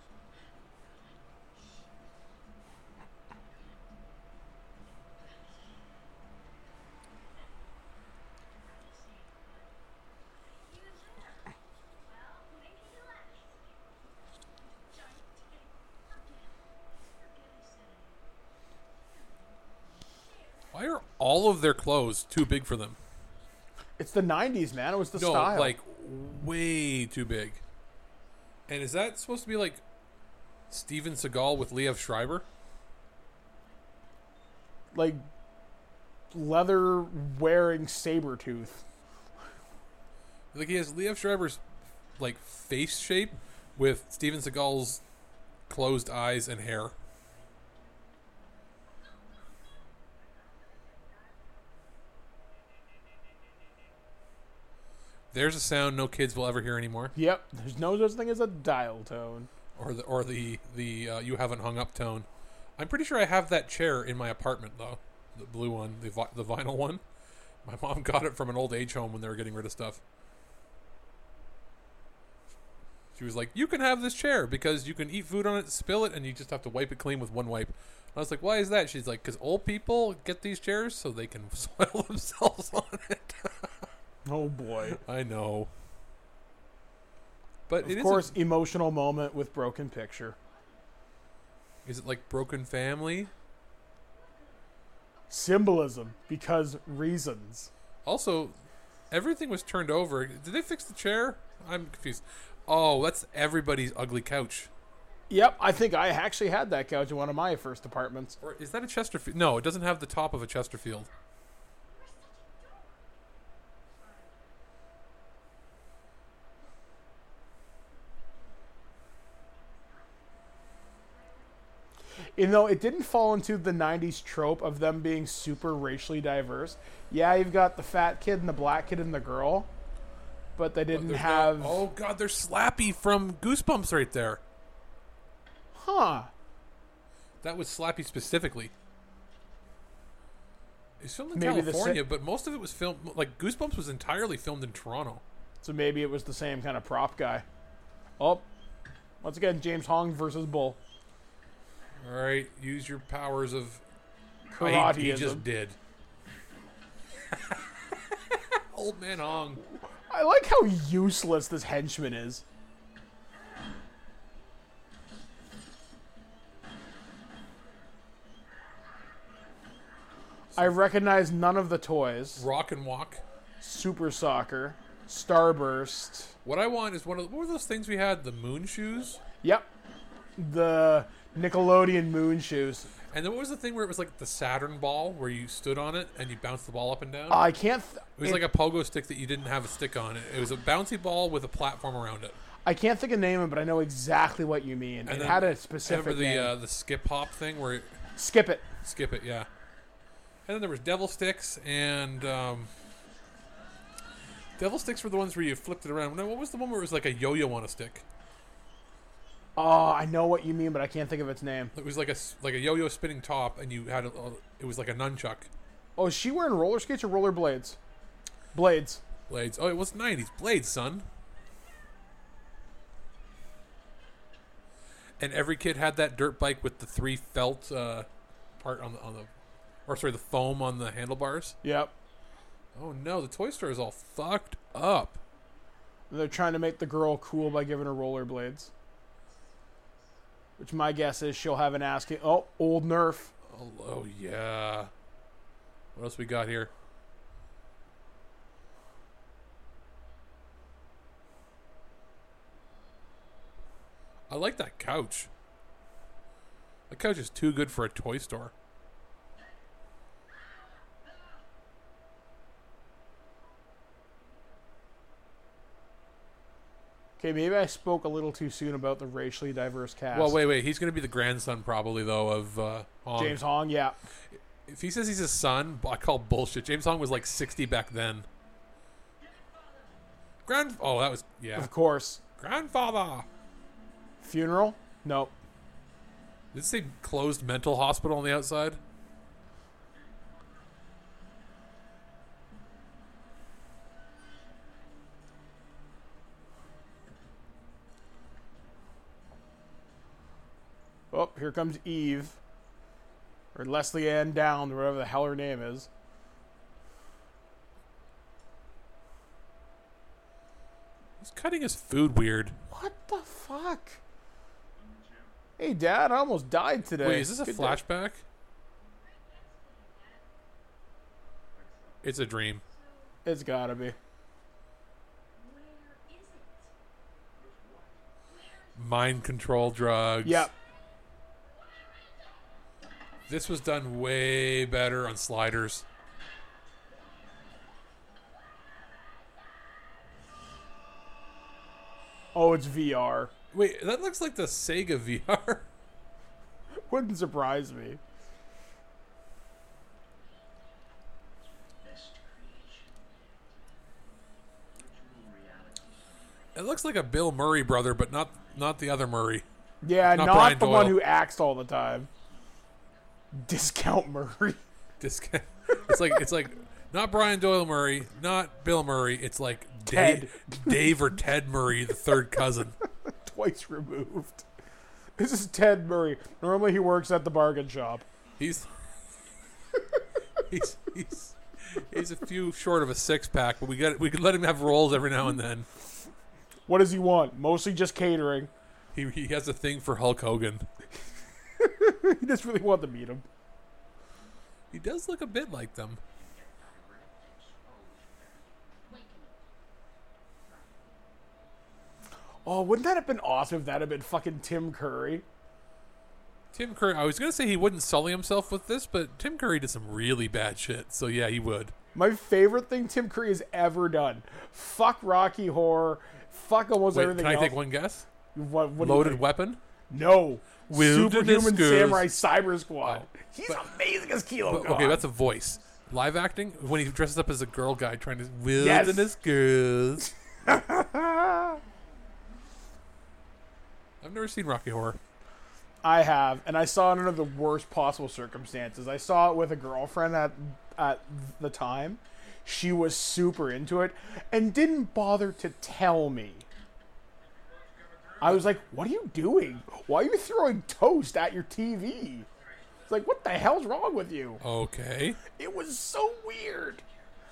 Why are all of their clothes too big for them? It's the nineties, man. It was the No, style. like way too big. And is that supposed to be like Steven Seagal with Liev Schreiber? like leather wearing Sabretooth. Like he has Liev Schreiber's like face shape with Steven Seagal's closed eyes and hair. There's a sound no kids will ever hear anymore. Yep, there's no such thing as a dial tone. Or the or the the uh, you haven't hung up tone. I'm pretty sure I have that chair in my apartment though, the blue one, the vi- the vinyl one. My mom got it from an old age home when they were getting rid of stuff. She was like, "You can have this chair because you can eat food on it, spill it, and you just have to wipe it clean with one wipe." I was like, "Why is that?" She's like, "Because old people get these chairs so they can soil themselves on it." Oh boy! I know. But Of it course, is emotional moment with Broken Picture. a, is it like Broken Family? Symbolism, because reasons. Also, everything was turned over. Did they fix the chair? I'm confused. Oh, that's everybody's ugly couch. Yep, I think I actually had that couch in one of my first apartments. Or is that a Chesterfield? No, it doesn't have the top of a Chesterfield. You know, it didn't fall into the nineties trope of them being super racially diverse. Yeah, you've got the fat kid and the black kid and the girl, but they didn't There's have... not- oh, God, there's Slappy from Goosebumps right there. Huh. That was Slappy specifically. It's filmed in Maybe the California, sa- but most of it was filmed... Like, Goosebumps was entirely filmed in Toronto. So maybe it was the same kind of prop guy. Oh, once again, James Hong versus Bull. All right, use your powers of... Karateism. He just did. Old Man Hong. I like how useless this henchman is. I recognize none of the toys. Rock and Walk. Super Soccer, Starburst. What I want is one of the, what were those things we had? The moon shoes? Yep. The Nickelodeon moon shoes. And then what was the thing where it was like the Saturn ball where you stood on it and you bounced the ball up and down? I can't. Th- it was like a pogo stick that you didn't have a stick on it. It was a bouncy ball with a platform around it. I can't think of name it, but I know exactly what you mean. And it then- had a specific Remember the name. uh, the skip hop thing where it, Skip it. skip it, yeah. And then there was Devil Sticks and um, Devil Sticks were the ones where you flipped it around. Now, what was the one where it was like a yo-yo on a stick? Oh, I know what you mean, but I can't think of its name. It was like a like a yo-yo spinning top, and you had a, it was like a nunchuck. Oh, is she wearing roller skates or roller blades? Blades. Blades. Oh, it was nineties. Blades, son. And every kid had that dirt bike with the three felt uh, part on the on the, or sorry, the foam on the handlebars. Yep. Oh no, the toy store is all fucked up. They're trying to make the girl cool by giving her roller blades. Which my guess is she'll have an asking. Oh, old Nerf. Oh, oh yeah. What else we got here? I like that couch. That couch is too good for a toy store. Okay, maybe I spoke a little too soon about the racially diverse cast. Well, wait, wait. He's going to be the grandson, probably, though, of uh, Hong. James Hong, yeah. If he says he's his son, I call bullshit. James Hong was like sixty back then. Grand. Oh, that was yeah. Of course. Grandfather. Funeral? Nope. Did it say closed mental hospital on the outside? Oh, here comes Eve. Or Leslie Ann Down, whatever the hell her name is. He's cutting his food weird. What the fuck? Hey, Dad, I almost died today. Wait, is this a Good flashback? It's a dream. Day. It's gotta be. Mind control drugs. Yep. This was done way better on sliders. Oh, it's V R. Wait, that looks like the Sega V R. Wouldn't surprise me. It looks like a Bill Murray brother, but not not the other Murray. Yeah, Not not, Brian the Doyle. one who acts all the time. Discount Murray. Disca- it's like it's like not Brian Doyle Murray, not Bill Murray. It's like Ted. Dave, Dave or Ted Murray, the third cousin. Twice removed. This is Ted Murray. Normally he works at the bargain shop. He's he's he's he's a few short of a six pack, but we got we could let him have rolls every now and then. What does he want? Mostly just catering. He he has a thing for Hulk Hogan. He just really wanted to meet him. He does look a bit like them. Oh, wouldn't that have been awesome if that had been fucking Tim Curry? Tim Curry. I was gonna say he wouldn't sully himself with this, but Tim Curry did some really bad shit. So yeah, he would. My favorite thing Tim Curry has ever done. Fuck Rocky Horror. Fuck almost Wait, everything can I else. take one guess? What, what do you Loaded think? Weapon. No. Wilderness Superhuman Goose. Samurai Cyber Squad. Oh, He's but- amazing as Kilo But, Khan. okay, that's a voice. Live acting when he dresses up as a girl guy trying to wilderness girls. I've never seen Rocky Horror. I have, and I saw it under the worst possible circumstances. I saw it with a girlfriend at at the time. She was super into it and didn't bother to tell me. I was like, what are you doing? Why are you throwing toast at your T V? It's like, what the hell's wrong with you? Okay. It was so weird.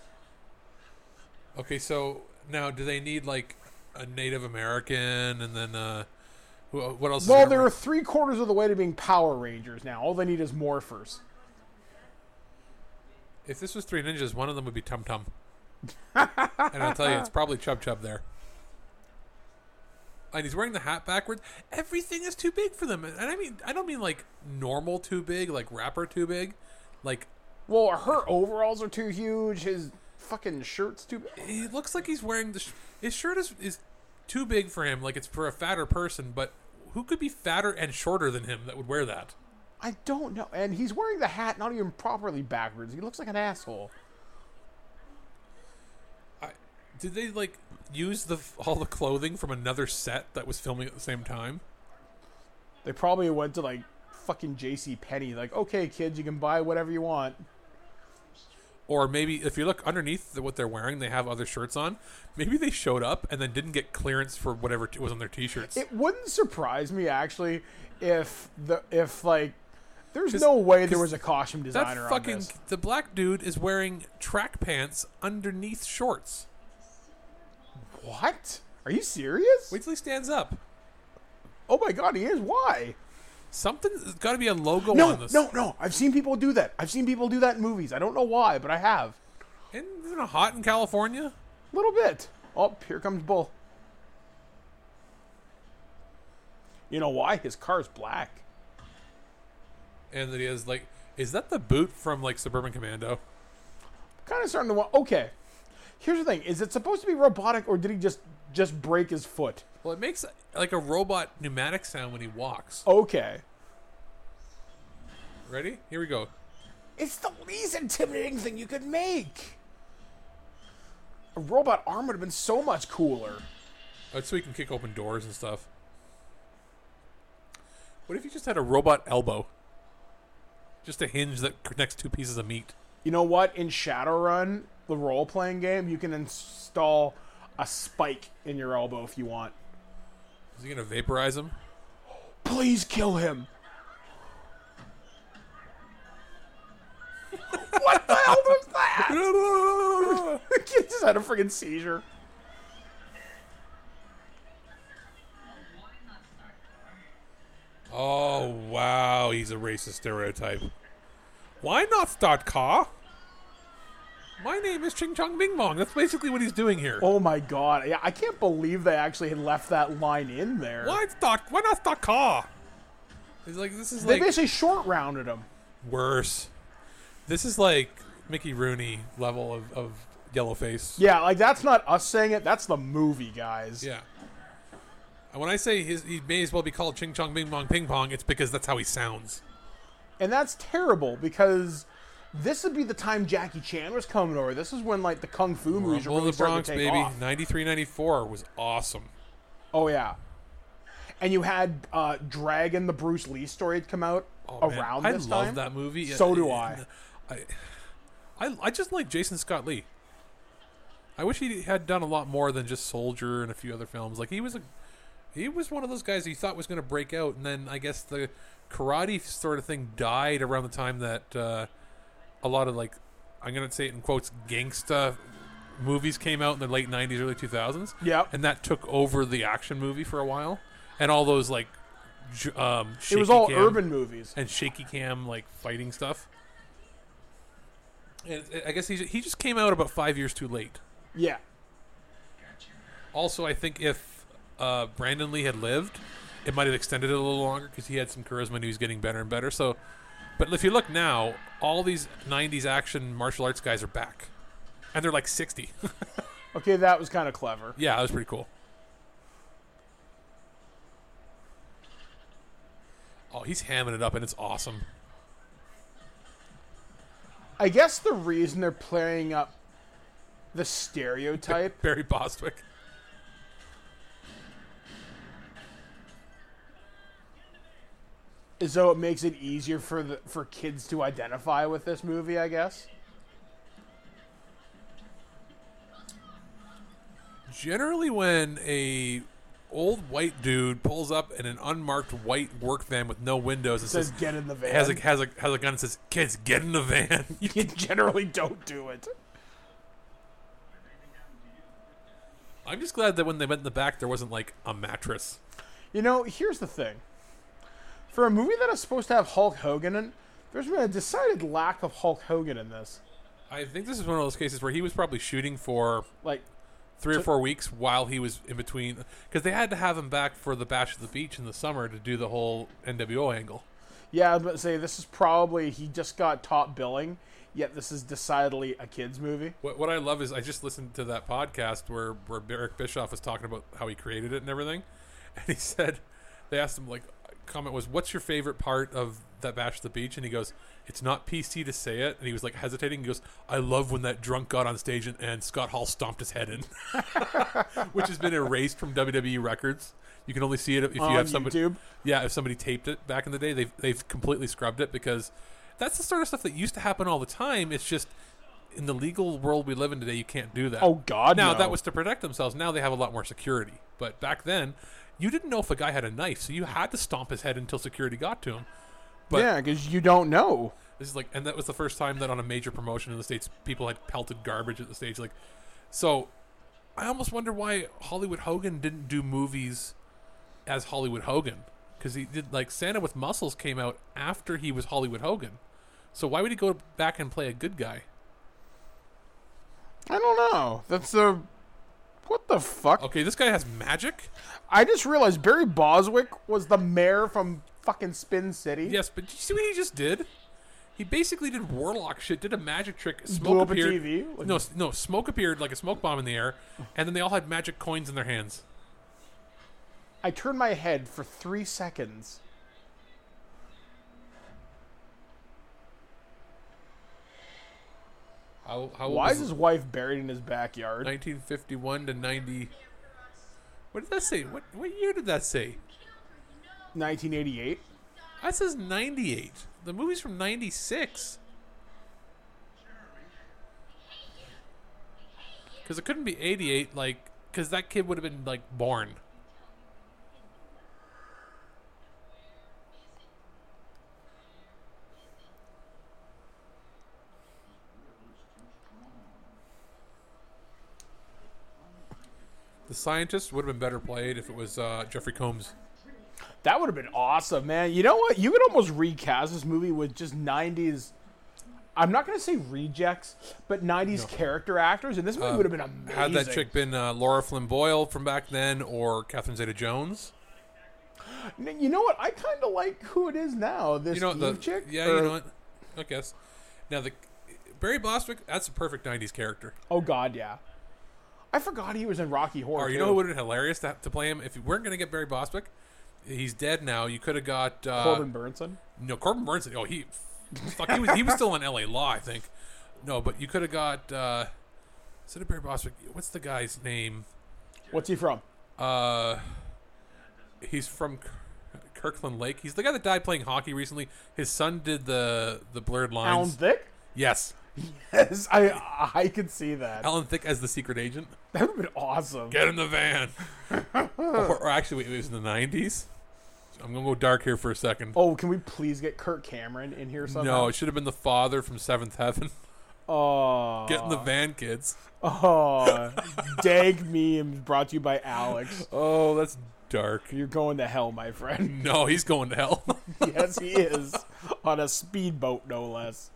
Okay, so now do they need like a Native American and then uh who, what else? Well, is there? they're three quarters of the way to being Power Rangers now. All they need is morphers. If this was Three Ninjas, one of them would be Tum Tum. And I'll tell you, it's probably Chub Chub there. And he's wearing the hat backwards. Everything is too big for them. And I mean, I don't mean like normal too big, like rapper too big. Like, Well, her overalls are too huge. His fucking shirt's too big. he looks like he's wearing the... Sh- his shirt is, is too big for him. Like, it's for a fatter person. But who could be fatter and shorter than him that would wear that? I don't know. And he's wearing the hat not even properly backwards. He looks like an asshole. I, did they like use the all the clothing from another set that was filming at the same time? They probably went to like fucking J C Penney. Like, okay, kids, you can buy whatever you want. Or maybe if you look underneath what they're wearing, they have other shirts on. Maybe they showed up and then didn't get clearance for whatever t- was on their t-shirts. It wouldn't surprise me actually if the if like there's no way there was a costume designer that fucking on this. The black dude is wearing track pants underneath shorts. What? Are you serious? Wait till he stands up. Oh my god, he is. Why? Something's got to be a logo No, on this. no, no. I've seen people do that. I've seen people do that in movies. I don't know why, but I have. And isn't it hot in California? A little bit. Oh, here comes Bull. You know why? His car's black. And that he has like, is that the boot from like Suburban Commando? Kind of starting to want. Okay, here's the thing: is it supposed to be robotic, or did he just just break his foot? Well, it makes like a robot pneumatic sound when he walks. Okay. Ready? Here we go. It's the least intimidating thing you could make. A robot arm would have been so much cooler. Oh, so he can kick open doors and stuff. What if you just had a robot elbow? Just a hinge that connects two pieces of meat. You know what? In Shadowrun, the role-playing game, you can install a spike in your elbow if you want. Is he going to vaporize him? Please kill him. What the hell was that? The kid just had a friggin' seizure. Oh, wow. He's a racist stereotype. Why not start car? My name is Ching Chong Bing Bong. That's basically what he's doing here. Oh my god. Yeah, I can't believe they actually had left that line in there. Why start? Why not start car? He's like, this is They like basically short-rounded him. worse. This is like Mickey Rooney level of, of yellowface. Yeah, like that's not us saying it. That's the movie, guys. Yeah. And when I say his, he may as well be called Ching Chong Bing Bong Ping Pong, it's because that's how he sounds. And that's terrible because this would be the time Jackie Chan was coming over. This is when like the kung fu movies were Rumble really of the starting Bronx, to take baby. off. ninety-three, ninety-four was awesome. Oh yeah. And you had uh, Dragon, the Bruce Lee story had come out Oh, man. around I this love time. that movie. So do I. I, I, I just like Jason Scott Lee. I wish he had done a lot more than just Soldier and a few other films. Like he was a, he was one of those guys you thought was going to break out, and then I guess the karate sort of thing died around the time that uh, a lot of like, I'm going to say it in quotes, gangsta movies came out in the late nineties, early two thousands. Yep. And that took over the action movie for a while, and all those like, j- um, It was shaky all cam- urban movies. and shaky cam like fighting stuff. And I guess he he just came out about five years too late. Yeah. Also, I think if uh, Brandon Lee had lived, it might have extended it a little longer because he had some charisma and he was getting better and better. So, but if you look now, all these nineties action martial arts guys are back, and they're like sixty. Okay, that was kind of clever. Yeah, that was pretty cool. Oh, he's hamming it up, and it's awesome. I guess the reason they're playing up the stereotype Barry Bostwick. is so it makes it easier for the for kids to identify with this movie, I guess. Generally, when a old white dude pulls up in an unmarked white work van with no windows and It says says, get in the van. has a has a has a gun and says, "Kids, get in the van." You You generally don't do it. I'm just glad that when they went in the back, there wasn't like a mattress. You know, here's the thing. For a movie that is supposed to have Hulk Hogan in, there's been a decided lack of Hulk Hogan in this. I think this is one of those cases where he was probably shooting for Like, three or So- four weeks while he was in between, because they had to have him back for the Bash at the Beach in the summer to do the whole N W O angle. yeah, I was about to say, this is probably, he just got top billing, yet this is decidedly a kid's movie. What, what I love is I just listened to that podcast where, where Eric Bischoff was talking about how he created it and everything. And he said, they asked him, like, comment was, "What's your favorite part of that Bash at the Beach?" And he goes, "It's not P C to say it." And he was like hesitating. He goes, "I love when that drunk got on stage and, and Scott Hall stomped his head in," which has been erased from W W E records. You can only see it if you On have somebody. YouTube? Yeah, if somebody taped it back in the day, they've they've completely scrubbed it because that's the sort of stuff that used to happen all the time. It's just in the legal world we live in today, you can't do that. Oh God! Now no. that was to protect themselves. Now they have a lot more security. But back then, you didn't know if a guy had a knife, so you had to stomp his head until security got to him. But yeah, because you don't know. this is like, and that was the first time that on a major promotion in the States, people had pelted garbage at the stage. Like, so I almost wonder why Hollywood Hogan didn't do movies as Hollywood Hogan, because he did like Santa with Muscles came out after he was Hollywood Hogan. So why would he go back and play a good guy? I don't know. That's a what the fuck? Okay, this guy has magic. I just realized Barry Boswick was the mayor from fucking Spin City. Yes, but did you see what he just did? He basically did warlock shit, did a magic trick. Smoke Blew up a appeared. T V? Like- no, s- no, smoke appeared like a smoke bomb in the air, and then they all had magic coins in their hands. I turned my head for three seconds. How, how old Why was is his it? wife buried in his backyard? nineteen fifty-one to ninety? What did that say? What what year did that say? nineteen eighty-eight. That says ninety-eight. The movie's from ninety-six. Because it couldn't be eighty-eight, like, because that kid would have been, like, born. The Scientist would have been better played if it was uh, Jeffrey Combs. That would have been awesome, man. You know what? You could almost recast this movie with just nineties. I'm not going to say rejects, but nineties No. character actors, and this movie Uh, would have been amazing. Had that chick been uh, Laura Flynn Boyle from back then or Catherine Zeta-Jones? N- You know what? I kind of like who it is now. This You know the Eve chick. Yeah, Or- you know what? I guess. Now the Barry Bostwick, that's a perfect nineties character. Oh God, yeah. I forgot he was in Rocky Horror. Or you too. know who would have been hilarious to, to play him if you weren't going to get Barry Bostwick? He's dead now. You could have got uh, Corbin Burnson. No, Corbin Burnson. Oh, he, fuck, he was he was still on L A Law, I think. No, but you could have got. Uh, instead of Barry Bostwick, what's the guy's name? What's he from? Uh, he's from K- Kirkland Lake. He's the guy that died playing hockey recently. His son did the the blurred lines. Alan Thicke. Yes, Yes, I I could see that. Alan Thicke as the secret agent. That would have been awesome. Get in the van. or, or actually, wait, it was in the nineties. I'm gonna go dark here for a second. Oh, can we please get Kirk Cameron in here somehow? No, it should have been the father from Seventh Heaven. Oh. Get in the van, kids. Oh. Dank memes brought to you by Alex. Oh, that's dark. You're going to hell, my friend. No, he's going to hell. Yes, he is. On a speedboat, no less.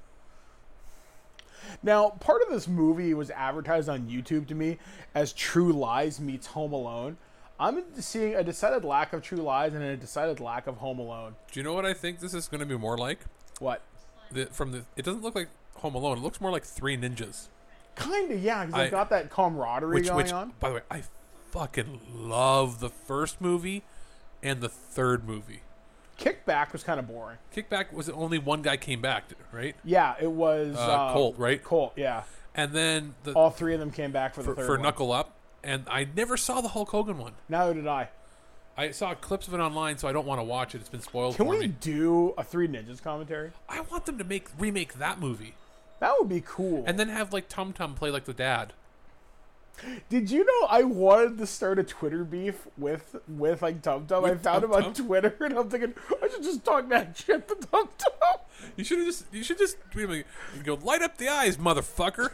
Now, part of this movie was advertised on YouTube to me as True Lies meets Home Alone. I'm seeing a decided lack of True Lies and a decided lack of Home Alone. Do you know what I think this is going to be more like? What? The, from the, it doesn't look like Home Alone. It looks more like Three Ninjas. Kind of, yeah, because I- they've got that camaraderie Which, going which, on. by the way, I fucking love the first movie and the third movie. Kickback was kind of boring. Kickback was only one guy came back, right? Yeah, it was Uh, uh, Colt, right? Colt, yeah. And then the, All three of them came back for the for, third for one. Knuckle Up, and I never saw the Hulk Hogan one. Neither did I. I saw clips of it online, so I don't want to watch it. It's been spoiled Can for we me. do a Three Ninjas commentary? I want them to make remake that movie, That would be cool. and then have like Tum Tum play like the dad. Did you know I wanted to start a Twitter beef with with like Tum Tum? I With found Tum him on Tum? Twitter, and I'm thinking I should just talk that shit to Tum Tum. You should have just you should just tweet him, like, go light up the eyes, motherfucker.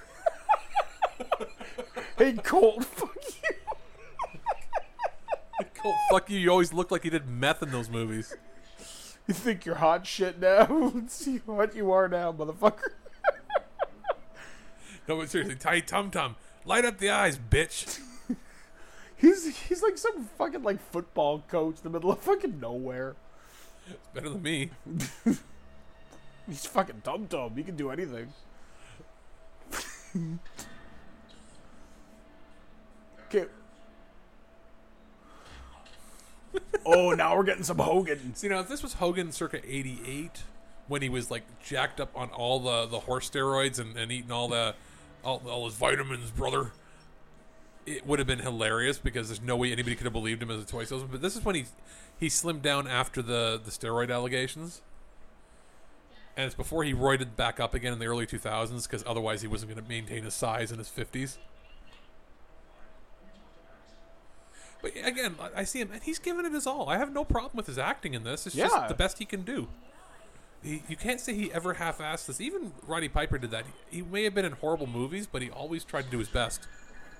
Hey Colt, fuck you. Cool, fuck you. You always look like you did meth in those movies. You think you're hot shit now? Let's see what you are now, motherfucker. No, but seriously, Ty Tum Tum, light up the eyes, bitch. He's he's like some fucking like football coach in the middle of fucking nowhere. It's better than me. He's fucking Tum Tum. He can do anything. Okay. Oh, now we're getting some Hogan. See, now if this was Hogan circa eighty-eight, when he was like jacked up on all the, the horse steroids and, and eating all the all, all his vitamins, brother, it would have been hilarious because there's no way anybody could have believed him as a toy salesman. But this is when he he slimmed down after the, the steroid allegations. And it's before he roided back up again in the early two thousands because otherwise he wasn't going to maintain his size in his fifties. But again, I see him, and he's giving it his all. I have no problem with his acting in this. It's Yeah. just the best he can do. He, you can't say he ever half-assed this. Even Roddy Piper did that. He, he may have been in horrible movies, but he always tried to do his best.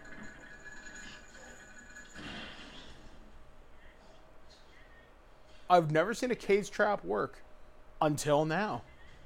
I've never seen a cage trap work until now.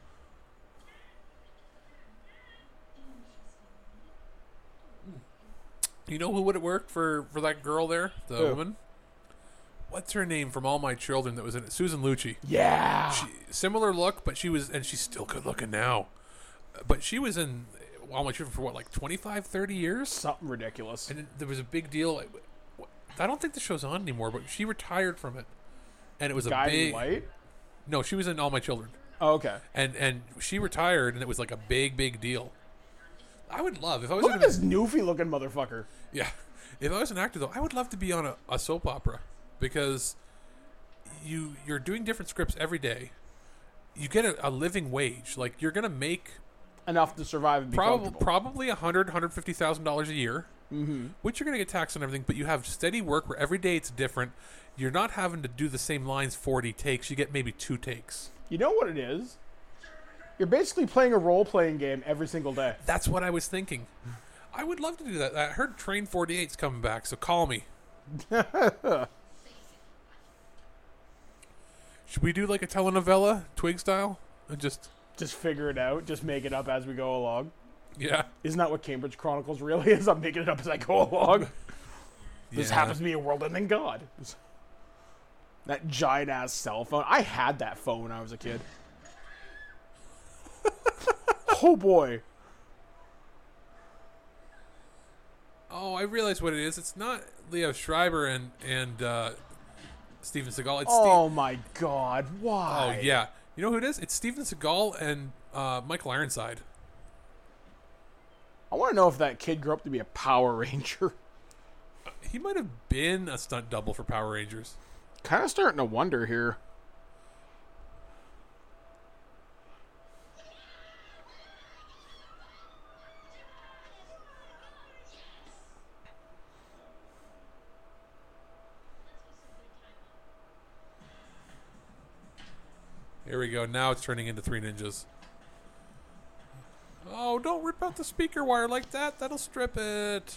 You know who would have worked for, for that girl there? The Who? woman? What's her name from All My Children that was in it? Susan Lucci. Yeah. She, similar look, but she was, and she's still good looking now. But she was in All My Children for what, like twenty-five, thirty years? Something ridiculous. And there was a big deal. I don't think the show's on anymore, but she retired from it. And it was a Guiding big. Light? No, she was in All My Children. Oh, okay. And and she retired, and it was like a big, big deal. I would love, if I was Look in at this newfie looking motherfucker. Yeah. If I was an actor, though, I would love to be on a, a soap opera because you, you're doing different scripts every day. You get a, a living wage. Like, you're going to make Enough to survive and be prob- comfortable. probably one hundred thousand dollars, one hundred fifty thousand dollars a year, Mm-hmm. which you're going to get taxed on everything, but you have steady work where every day it's different. You're not having to do the same lines forty takes. You get maybe two takes. You know what it is? You're basically playing a role-playing game every single day. That's what I was thinking. I would love to do that. I heard Train forty-eight's coming back, so call me. Should we do like a telenovela, Twig style? And just, Just figure it out. Just make it up as we go along. yeah. Isn't that what Cambridge Chronicles really is? I'm making it up as I go along. This Yeah. happens to be a world-ending god. That giant-ass cell phone. I had that phone when I was a kid. Oh, boy. Oh, I realize what it is. It's not Leo Schreiber and and uh, Steven Seagal. It's Oh, my God. Why? Steve- oh yeah. You know who it is? It's Steven Seagal and uh, Michael Ironside. I want to know if that kid grew up to be a Power Ranger. He might have been a stunt double for Power Rangers. Kind of starting to wonder here. Here we go. Now it's turning into Three Ninjas. Oh, don't rip out the speaker wire like that. That'll strip it.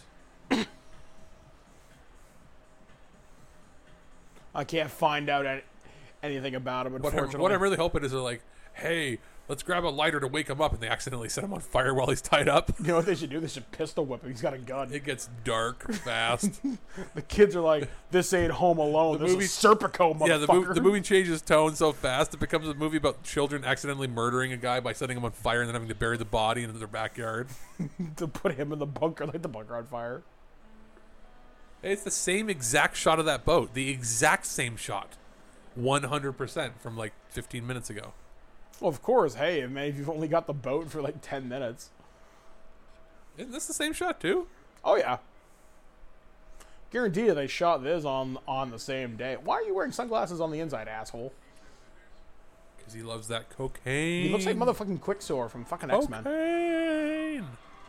I can't find out any, anything about him, What, unfortunately. I'm, what I'm really hoping is they're like, hey, let's grab a lighter to wake him up, and they accidentally set him on fire while he's tied up. You know what they should do? They should pistol whip him. He's got a gun. It gets dark fast. The kids are like, this ain't Home Alone. The this movie- is Serpico, motherfucker. Yeah, the, mov- the movie changes tone so fast. It becomes a movie about children accidentally murdering a guy by setting him on fire and then having to bury the body in their backyard. To put him in the bunker, light the bunker on fire. It's the same exact shot of that boat. The exact same shot. one hundred percent from like fifteen minutes ago. Well, of course. Hey, man, if you've only got the boat for like ten minutes. Isn't this the same shot too? Oh, yeah. Guarantee you they shot this on on the same day. Why are you wearing sunglasses on the inside, asshole? Because he loves that cocaine. He looks like motherfucking Quicksilver from fucking X-Men. Cocaine.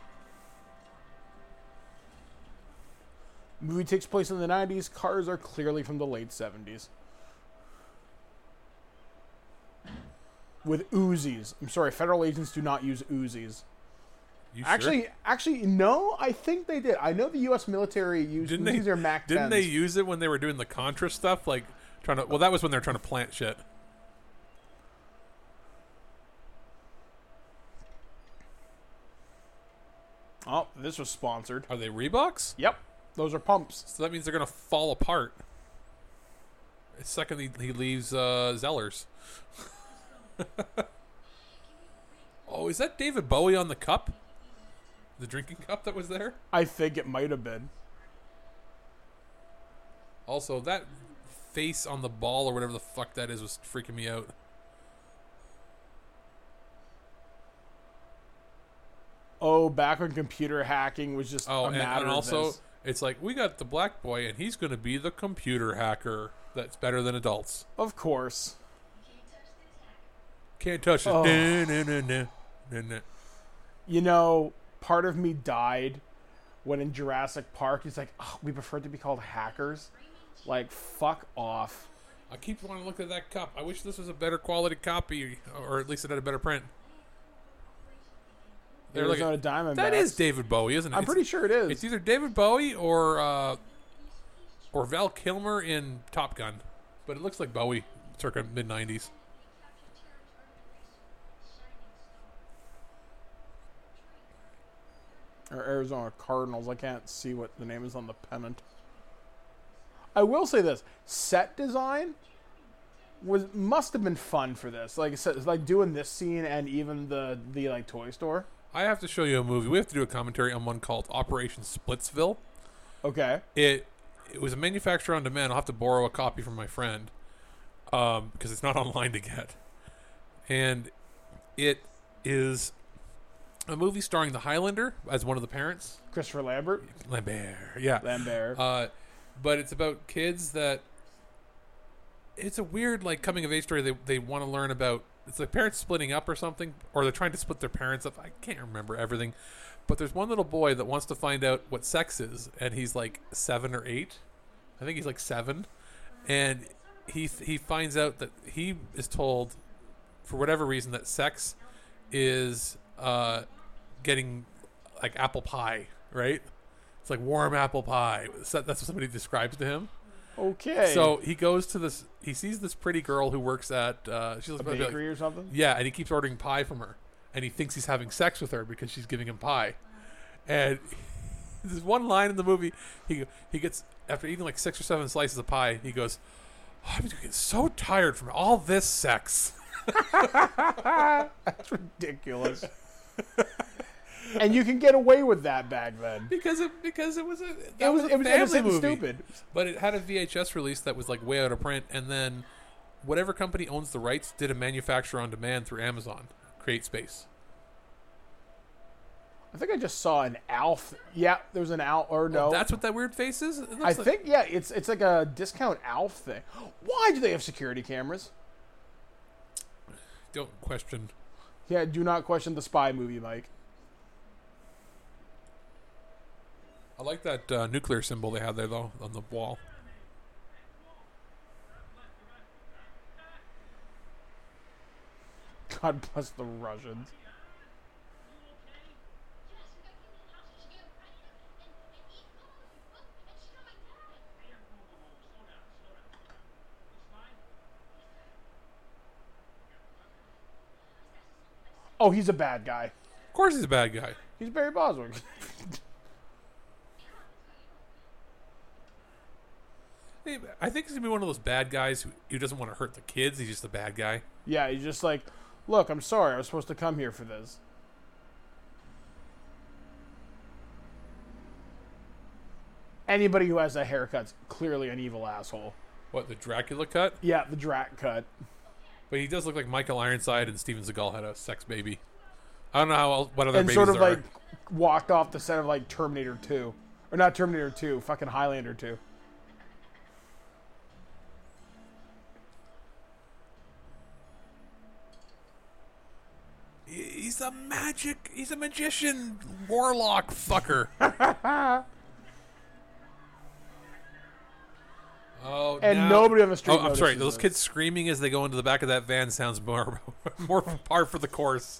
Movie takes place in the nineties. Cars are clearly from the late seventies. With Uzis. I'm sorry, federal agents do not use Uzis. You Actually, sure? actually, no. I think they did. I know the U S military used Didn't Uzis they? or Mac Didn't they tens. use it when they were doing the Contra stuff? Like trying to. Well, that was when they were trying to plant shit. Oh, this was sponsored. Are they Reeboks? Yep, those are pumps. So that means they're gonna fall apart. The second he, he leaves uh, Zellers. Oh, is that David Bowie on the cup? The drinking cup that was there? I think it might have been. Also, that face on the ball or whatever the fuck that is was freaking me out. Oh, back when computer hacking was just Oh, a and, matter and also of this. it's like we got the black boy and he's going to be the computer hacker that's better than adults. Of course. Can't touch this. Oh. Nah, nah, nah, nah, nah, nah. You know, part of me died when in Jurassic Park he's like, oh, we prefer to be called hackers. Like, fuck off. I keep wanting to look at that cup. I wish this was a better quality copy, or at least it had a better print. They're like, Arizona Diamondbacks. that is David Bowie, isn't it? I'm It's- pretty sure it is. It's either David Bowie or uh, or Val Kilmer in Top Gun, but it looks like Bowie, circa mid nineties. Or Arizona Cardinals. I can't see what the name is on the pennant. I will say this: set design was must have been fun for this. Like I said, like doing this scene and even the the like toy store. I have to show you a movie. We have to do a commentary on one called Operation Splitsville. Okay. It it was a manufacturer on demand. I'll have to borrow a copy from my friend um, because it's not online to get. And it is a movie starring the Highlander as one of the parents. Christopher Lambert. Lambert, yeah. Lambert. Uh, but it's about kids that. It's a weird, like, coming of age story. They they want to learn about. It's like parents splitting up or something, or they're trying to split their parents up. I can't remember everything, but there's one little boy that wants to find out what sex is, and he's like seven or eight. I think he's like seven, and he he finds out that he is told, for whatever reason, that sex is uh, getting like apple pie, right? It's like warm apple pie. So that's what somebody describes to him. Okay. So he goes to this. He sees this pretty girl who works at. Uh, she's a about to be like- bakery or something. yeah, and he keeps ordering pie from her, and he thinks he's having sex with her because she's giving him pie. And there's one line in the movie. He he gets after eating like six or seven slices of pie. He goes, oh, "I'm getting so tired from all this sex." That's ridiculous. And you can get away with that back then. Because it because it was a that It was was, it a was family innocent and movie. stupid. But it had a V H S release that was like way out of print, and then whatever company owns the rights did a manufacture on demand through Amazon, Create Space. I think I just saw an Alf. Yeah, there was an Alf. Or no, That's what that weird face is. It looks I like- think yeah, it's it's like a discount Alf thing. Why do they have security cameras? Don't question. Yeah, do not question the spy movie, Mike. I like that uh, nuclear symbol they had there though on the wall. God bless the Russians. Oh, he's a bad guy. Of course, he's a bad guy. He's Barry Boswick. Hey, I think he's gonna be one of those bad guys who, who doesn't want to hurt the kids. He's just a bad guy. Yeah, he's just like, look, I'm sorry, I was supposed to come here for this. Anybody who has that haircut's clearly an evil asshole. What, the Dracula cut? Yeah, the Drac cut. But he does look like Michael Ironside and Steven Seagal had a sex baby. I don't know how else, what other And babies sort of there like are. walked off the set of like Terminator two. Or not Terminator two, fucking Highlander two. He's a magic. He's a magician, warlock fucker. oh, And now- nobody on the street Oh, I'm sorry. notices Those this. kids screaming as they go into the back of that van sounds more, more par for the course.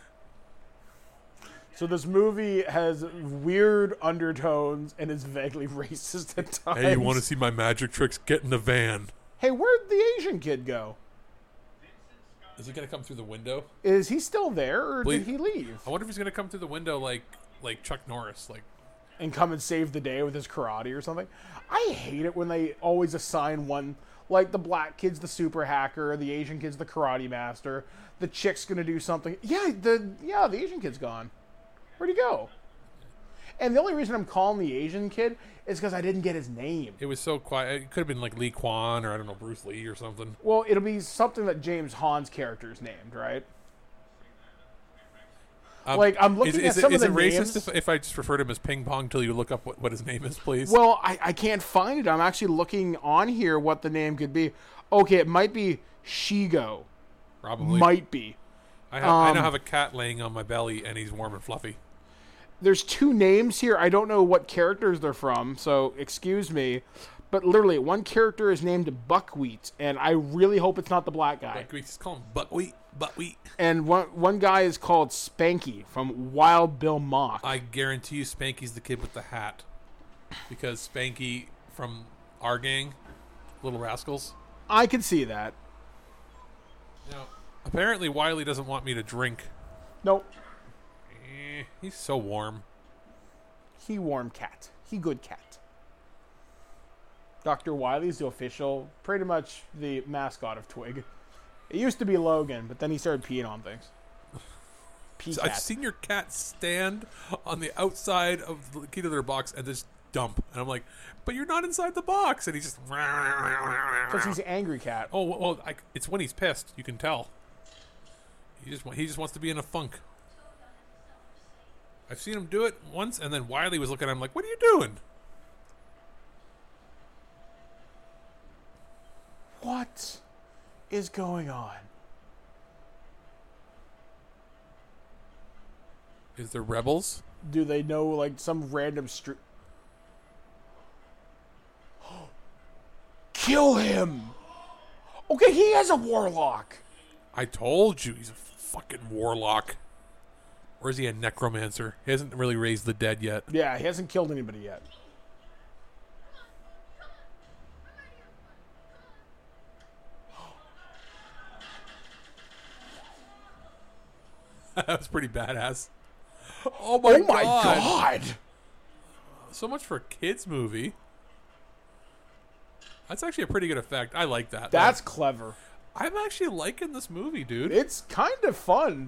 So this movie has weird undertones and is vaguely racist at times. Hey, you want to see my magic tricks? Get in the van. Hey, where'd the Asian kid go? Is he gonna come through the window? Is he still there, or Please- did he leave I wonder if he's gonna come through the window like like Chuck Norris. Like, and come and save the day with his karate or something? I hate it when they always assign one, like the black kid's the super hacker, the Asian kid's the karate master, the chick's gonna do something. Yeah, the yeah the Asian kid's gone. Where'd he go? And the only reason I'm calling the Asian kid is because I didn't get his name. It was so quiet. It could have been like Lee Kwan or I don't know, Bruce Lee or something. Well, it'll be something that James Haan's character is named, right? Um, Like, I'm looking is, at is some it, of is the it names. racist if, if I just refer to him as Ping Pong till you look up what, what his name is, please? Well, I, I can't find it. I'm actually looking on here what the name could be. Okay, it might be Shigo. Probably. Might be. I, have, I now um, have a cat laying on my belly and he's warm and fluffy. There's two names here. I don't know what characters they're from, so excuse me. But literally, one character is named Buckwheat, and I really hope it's not the black guy. Like we just call him Buckwheat, Buckwheat. And one one guy is called Spanky from Wild Bill Mock. I guarantee you Spanky's the kid with the hat. Because Spanky from our gang, Little Rascals. I could see that. Now, apparently Wiley doesn't want me to drink. Nope. Eh, he's so warm. He warm cat. He good cat. Doctor Wiley's the official, pretty much the mascot of Twig. It used to be Logan, but then he started peeing on things. Pee So cat. I've seen your cat stand on the outside of the key to their box and just dump. And I'm like, but you're not inside the box. And he's just... Because he's an angry cat. Oh, well, I, it's when he's pissed. You can tell. He just wa- he just wants to be in a funk. I've seen him do it once, and then Wiley was looking at him like, what are you doing? What is going on? Is there rebels? Do they know, like, some random street... Kill him! Okay, he has a warlock. I told you he's a fucking warlock. Or is he a necromancer? He hasn't really raised the dead yet. Yeah, he hasn't killed anybody yet. That was pretty badass. Oh my, Oh my god. god! So much for a kids movie. That's actually a pretty good effect. I like that. That's Like, clever. I'm actually liking this movie, dude. It's kind of fun.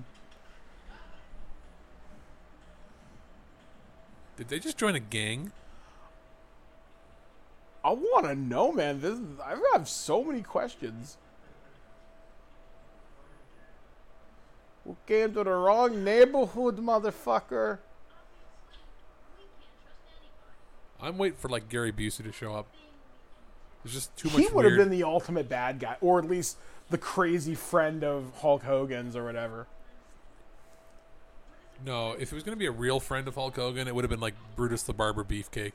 Did they just join a gang? I want to know, man. This is, I have so many questions. We came to the wrong neighborhood, motherfucker. I'm waiting for like Gary Busey to show up. There's just too much. He would have weird- been the ultimate bad guy, or at least the crazy friend of Hulk Hogan's or whatever. No, if it was going to be a real friend of Hulk Hogan, it would have been like Brutus the Barber Beefcake.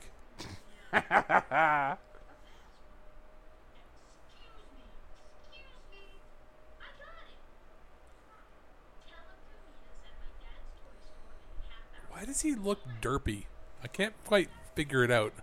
Why does he look derpy? I can't quite figure it out.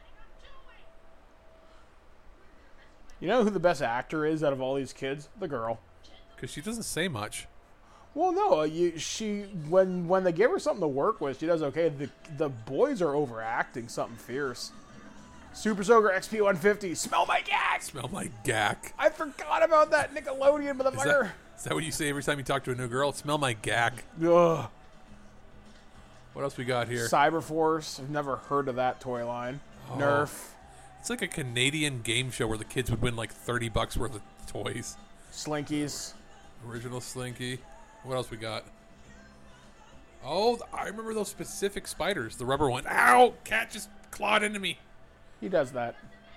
You know who the best actor is out of all these kids? The girl. Because she doesn't say much. Well, no, uh, you, she when when they give her something to work with, she does okay. The the boys are overacting something fierce. Super Soaker X P one fifty, smell my gas. Smell my gack. I forgot about that Nickelodeon Is that, motherfucker. is that what you say every time you talk to a new girl? Smell my gack. Ugh. What else we got here? Cyberforce. I've never heard of that toy line. Oh. Nerf. It's like a Canadian game show where the kids would win like thirty bucks worth of toys. Slinkies. Original Slinky. What else we got? Oh, I remember those specific spiders. The rubber one. Ow! Cat just clawed into me. He does that.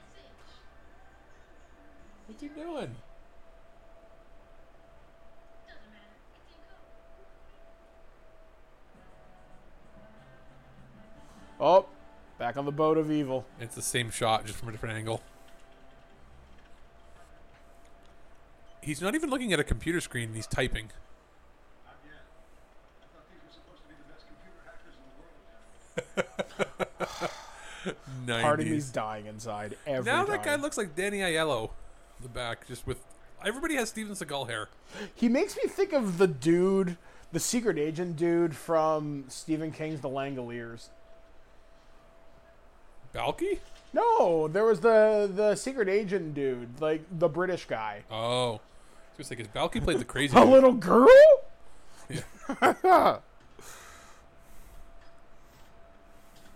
What's he doing? Oh, back on the boat of evil. It's the same shot, just from a different angle. He's not even looking at a computer screen. He's typing. nineties. Part of me's dying inside every Now time. that guy looks like Danny Aiello. The back, just with everybody has Steven Seagal hair. He makes me think of the dude, the secret agent dude from Stephen King's The Langoliers. Balky? No, there was the the secret agent dude, like the British guy. Oh, just like, because Balky played the crazy. A dude. little girl? Yeah.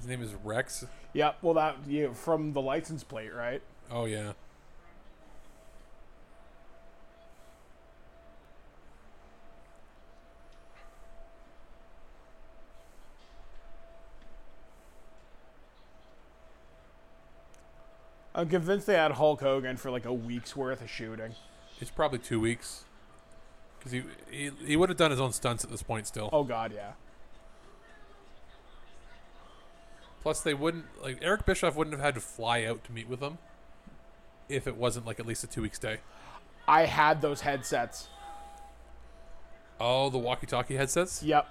His name is Rex. Yep. Well, that you from the license plate, right? Oh yeah. I'm convinced they had Hulk Hogan for like a week's worth of shooting. It's probably two weeks. Because he, he he would have done his own stunts at this point still. Oh God, yeah. Plus, they wouldn't like Eric Bischoff wouldn't have had to fly out to meet with them if it wasn't like at least a two week stay. I had those headsets. Oh, the walkie-talkie headsets. Yep.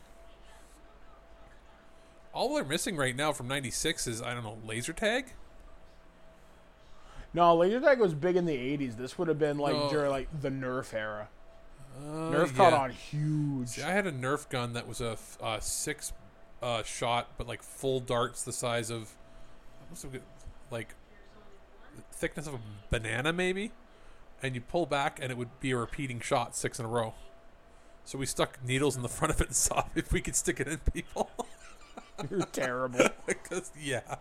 All they're missing right now from ninety-six is I don't know laser tag. No, laser tag was big in the eighties. This would have been like No. during like the Nerf era. Uh, Nerf caught yeah. on huge. See, I had a Nerf gun that was a f- uh, six uh, shot, but like full darts the size of what's it, like the thickness of a banana maybe, and you pull back and it would be a repeating shot six in a row. So we stuck needles in the front of it and saw if we could stick it in people. You're terrible. Because yeah.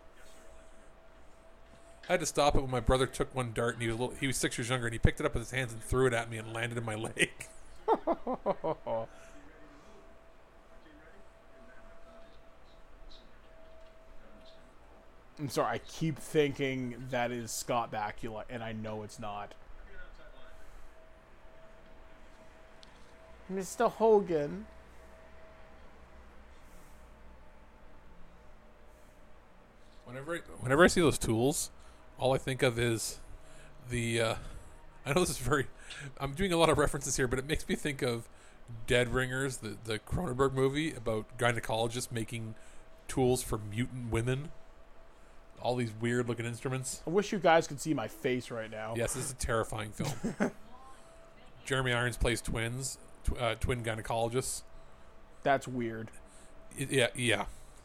I had to stop it when my brother took one dart and he was a little, he was six years younger and he picked it up with his hands and threw it at me and landed in my leg. I'm sorry, I keep thinking that is Scott Bakula, and I know it's not. Mister Hogan. Whenever I, whenever I see those tools, all I think of is the. Uh, I know this is very. I'm doing a lot of references here, but it makes me think of Dead Ringers, the the Cronenberg movie about gynecologists making tools for mutant women. All these weird looking instruments. I wish you guys could see my face right now. Yes, this is a terrifying film. Jeremy Irons plays twins, tw- uh, twin gynecologists. That's weird. It, yeah, yeah.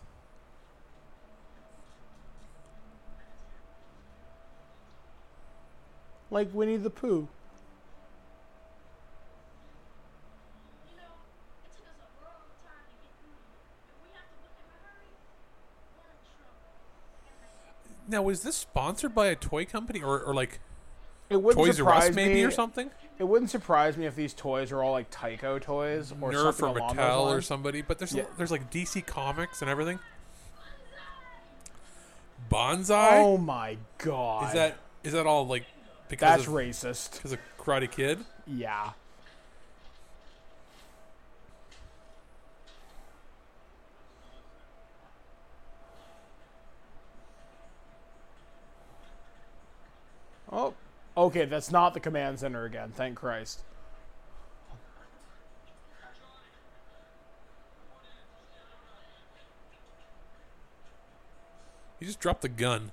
Like Winnie the Pooh. Now, was this sponsored by a toy company or, or like It wouldn't Toys R surprise Us maybe me, or something? It wouldn't surprise me if these toys are all like Tyco toys or Nerf something or along Mattel those or lines. somebody, but there's Yeah. there's like D C Comics and everything. Bonsai? Oh my god! Is that is that all like because That's of, racist? because of Karate Kid? Yeah. Oh, okay. That's not the command center again. Thank Christ. You just dropped the gun.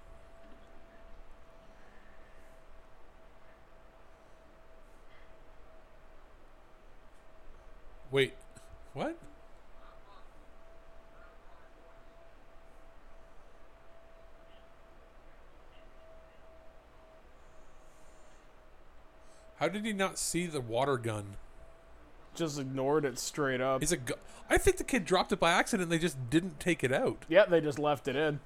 Wait, what? How did he not see the water gun? Just ignored it straight up. Is it? Gu- I think the kid dropped it by accident. They just didn't take it out. Yeah, they just left it in.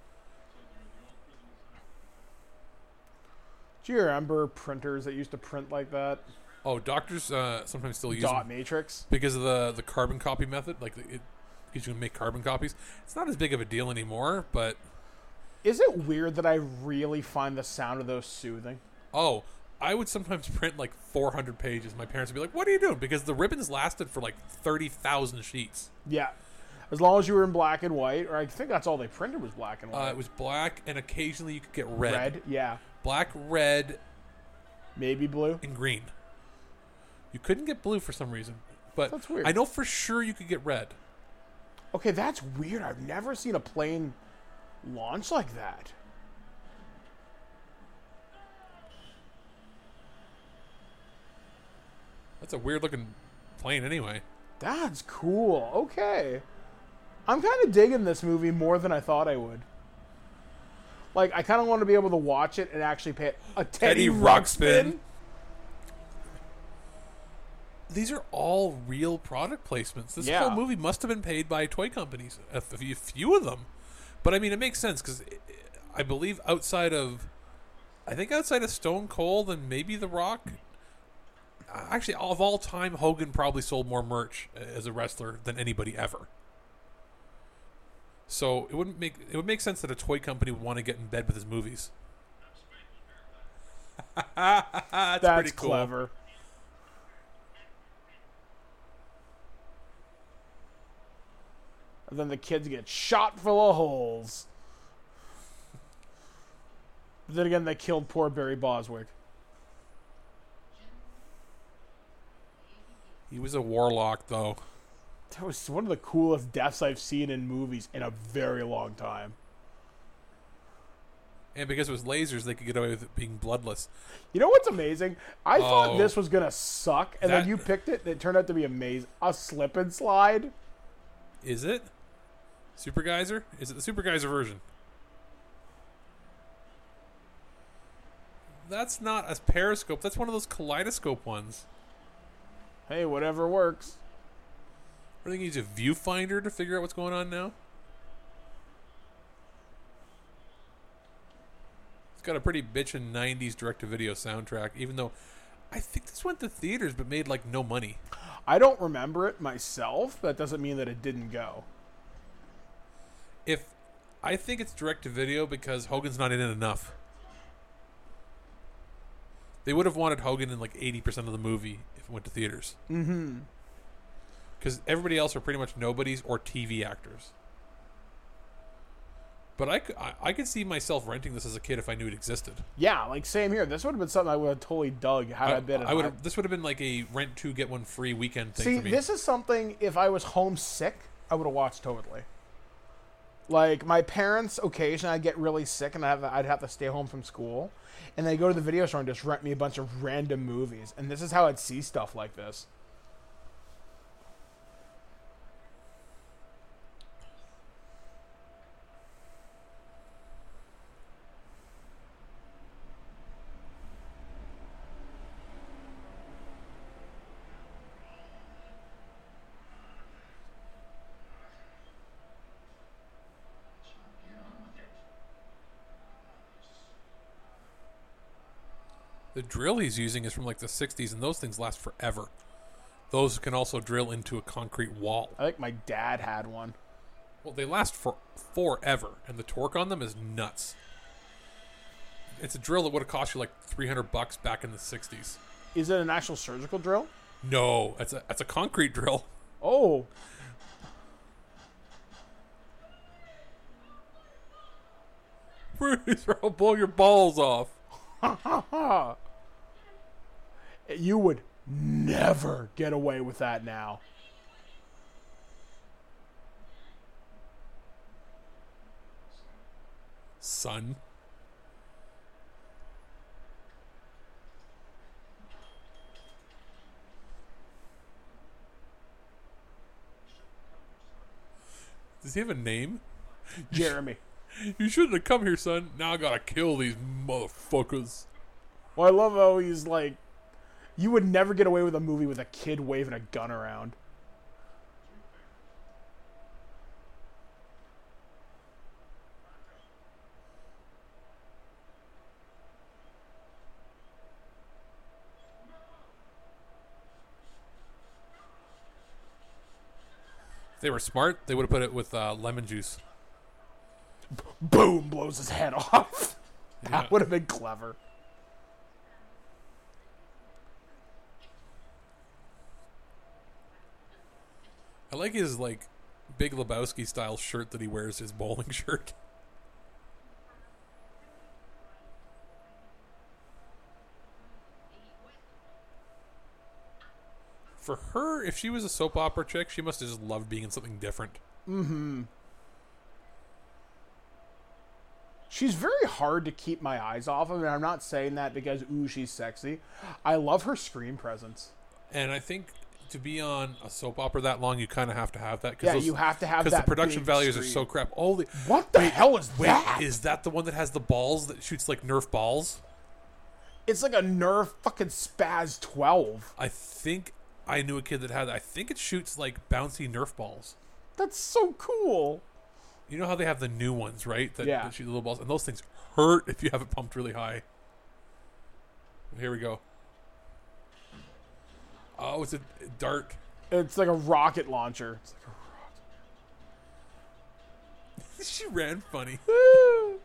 Do you remember printers that used to print like that? Oh, doctors uh, sometimes still use Dot them matrix. because of the the carbon copy method. Like it, because you can make carbon copies. It's not as big of a deal anymore. But Is it weird that I really find the sound of those soothing? oh, I would sometimes print like four hundred pages. My parents would be like, "What are you doing?" Because the ribbons lasted for like thirty thousand sheets. Yeah. As long as you were in black and white, or I think that's all they printed was black and Uh, white. it was black, and occasionally you could get red. Red, yeah. Black, red, Maybe blue. and green. You couldn't get blue for some reason, but That's weird. I know for sure you could get red. Okay, that's weird. I've never seen a plane launch like that. That's a weird looking plane, anyway. That's cool. Okay. I'm kind of digging this movie more than I thought I would. Like, I kind of want to be able to watch it and actually pay it. A Teddy, Teddy Ruxpin? Ruxpin? These are all real product placements. This Yeah. whole movie must have been paid by toy companies, a few, few of them, But I mean, it makes sense because I believe outside of, I think outside of Stone Cold and maybe The Rock, actually of all time, Hogan probably sold more merch as a wrestler than anybody ever. So it wouldn't make it would make sense that a toy company would want to get in bed with his movies. That's, That's pretty cool. clever. And then the kids get shot full of holes. But then again, they killed poor Barry Boswick. He was a warlock, though. That was one of the coolest deaths I've seen in movies in a very long time. And because it was lasers, they could get away with it being bloodless. You know what's amazing? I Oh. thought this was going to suck, and That- then you picked it, and it turned out to be amazing. A slip and slide? Is it? Super Geyser? Is it the Super Geyser version? That's not a periscope. That's one of those kaleidoscope ones. Hey, whatever works. I think he's a viewfinder to figure out what's going on now. It's got a pretty bitchin' nineties direct-to-video soundtrack, even though I think this went to theaters but made like no money. I don't remember it myself. That doesn't mean that it didn't go. If I think it's direct-to-video because Hogan's not in it enough. They would have wanted Hogan in like eighty percent of the movie if it went to theaters. Mm-hmm. Because everybody else are pretty much nobodies or T V actors. But I, c- I, I could see myself renting this as a kid if I knew it existed. Yeah, like same here. This would have been something I would have totally dug had I, I, been. I would have. This would have been like a rent two get one free weekend thing See, for me. this is something. If I was homesick, I would have watched totally. Like my parents, occasionally I'd get really sick and I'd have, I'd have to stay home from school, and they go to the video store and just rent me a bunch of random movies, and this is how I'd see stuff like this. The drill he's using is from like the sixties, and those things last forever. Those can also drill into a concrete wall. I think my dad had one. Well, they last for forever, and the torque on them is nuts. It's a drill that would have cost you like three hundred bucks back in the sixties. Is it an actual surgical drill? No, it's a it's a concrete drill. Oh. Freeze, or I'll blow your balls off. You would never get away with that now. Son. Does he have a name? Jeremy. You shouldn't have come here, son. Now I gotta kill these motherfuckers. Well, I love how he's like, you would never get away with a movie with a kid waving a gun around. If they were smart, they would have put it with uh, lemon juice. Boom, blows his head off. That Yeah. would have been clever. I like his like Big Lebowski style shirt that he wears, his bowling shirt. For her, if she was a soap opera chick, she must have just loved being in something different. Mm-hmm. She's very hard to keep my eyes off of, and I'm not saying that because, ooh, she's sexy. I love her screen presence. And I think to be on a soap opera that long, you kind of have to have that. Yeah, you have to have because that the production big values screen. are so crap. Holy, What the hell is wait, that? is that the one that has the balls that shoots like Nerf balls? It's like a Nerf fucking Spaz twelve. I think I knew a kid that had. I think it shoots like bouncy Nerf balls. That's so cool. You know how they have the new ones, right? That, Yeah. that shoot the little balls, and those things hurt if you have it pumped really high. Here we go. Oh, it's a dart. It's like a rocket launcher. It's like a She ran funny. rocket.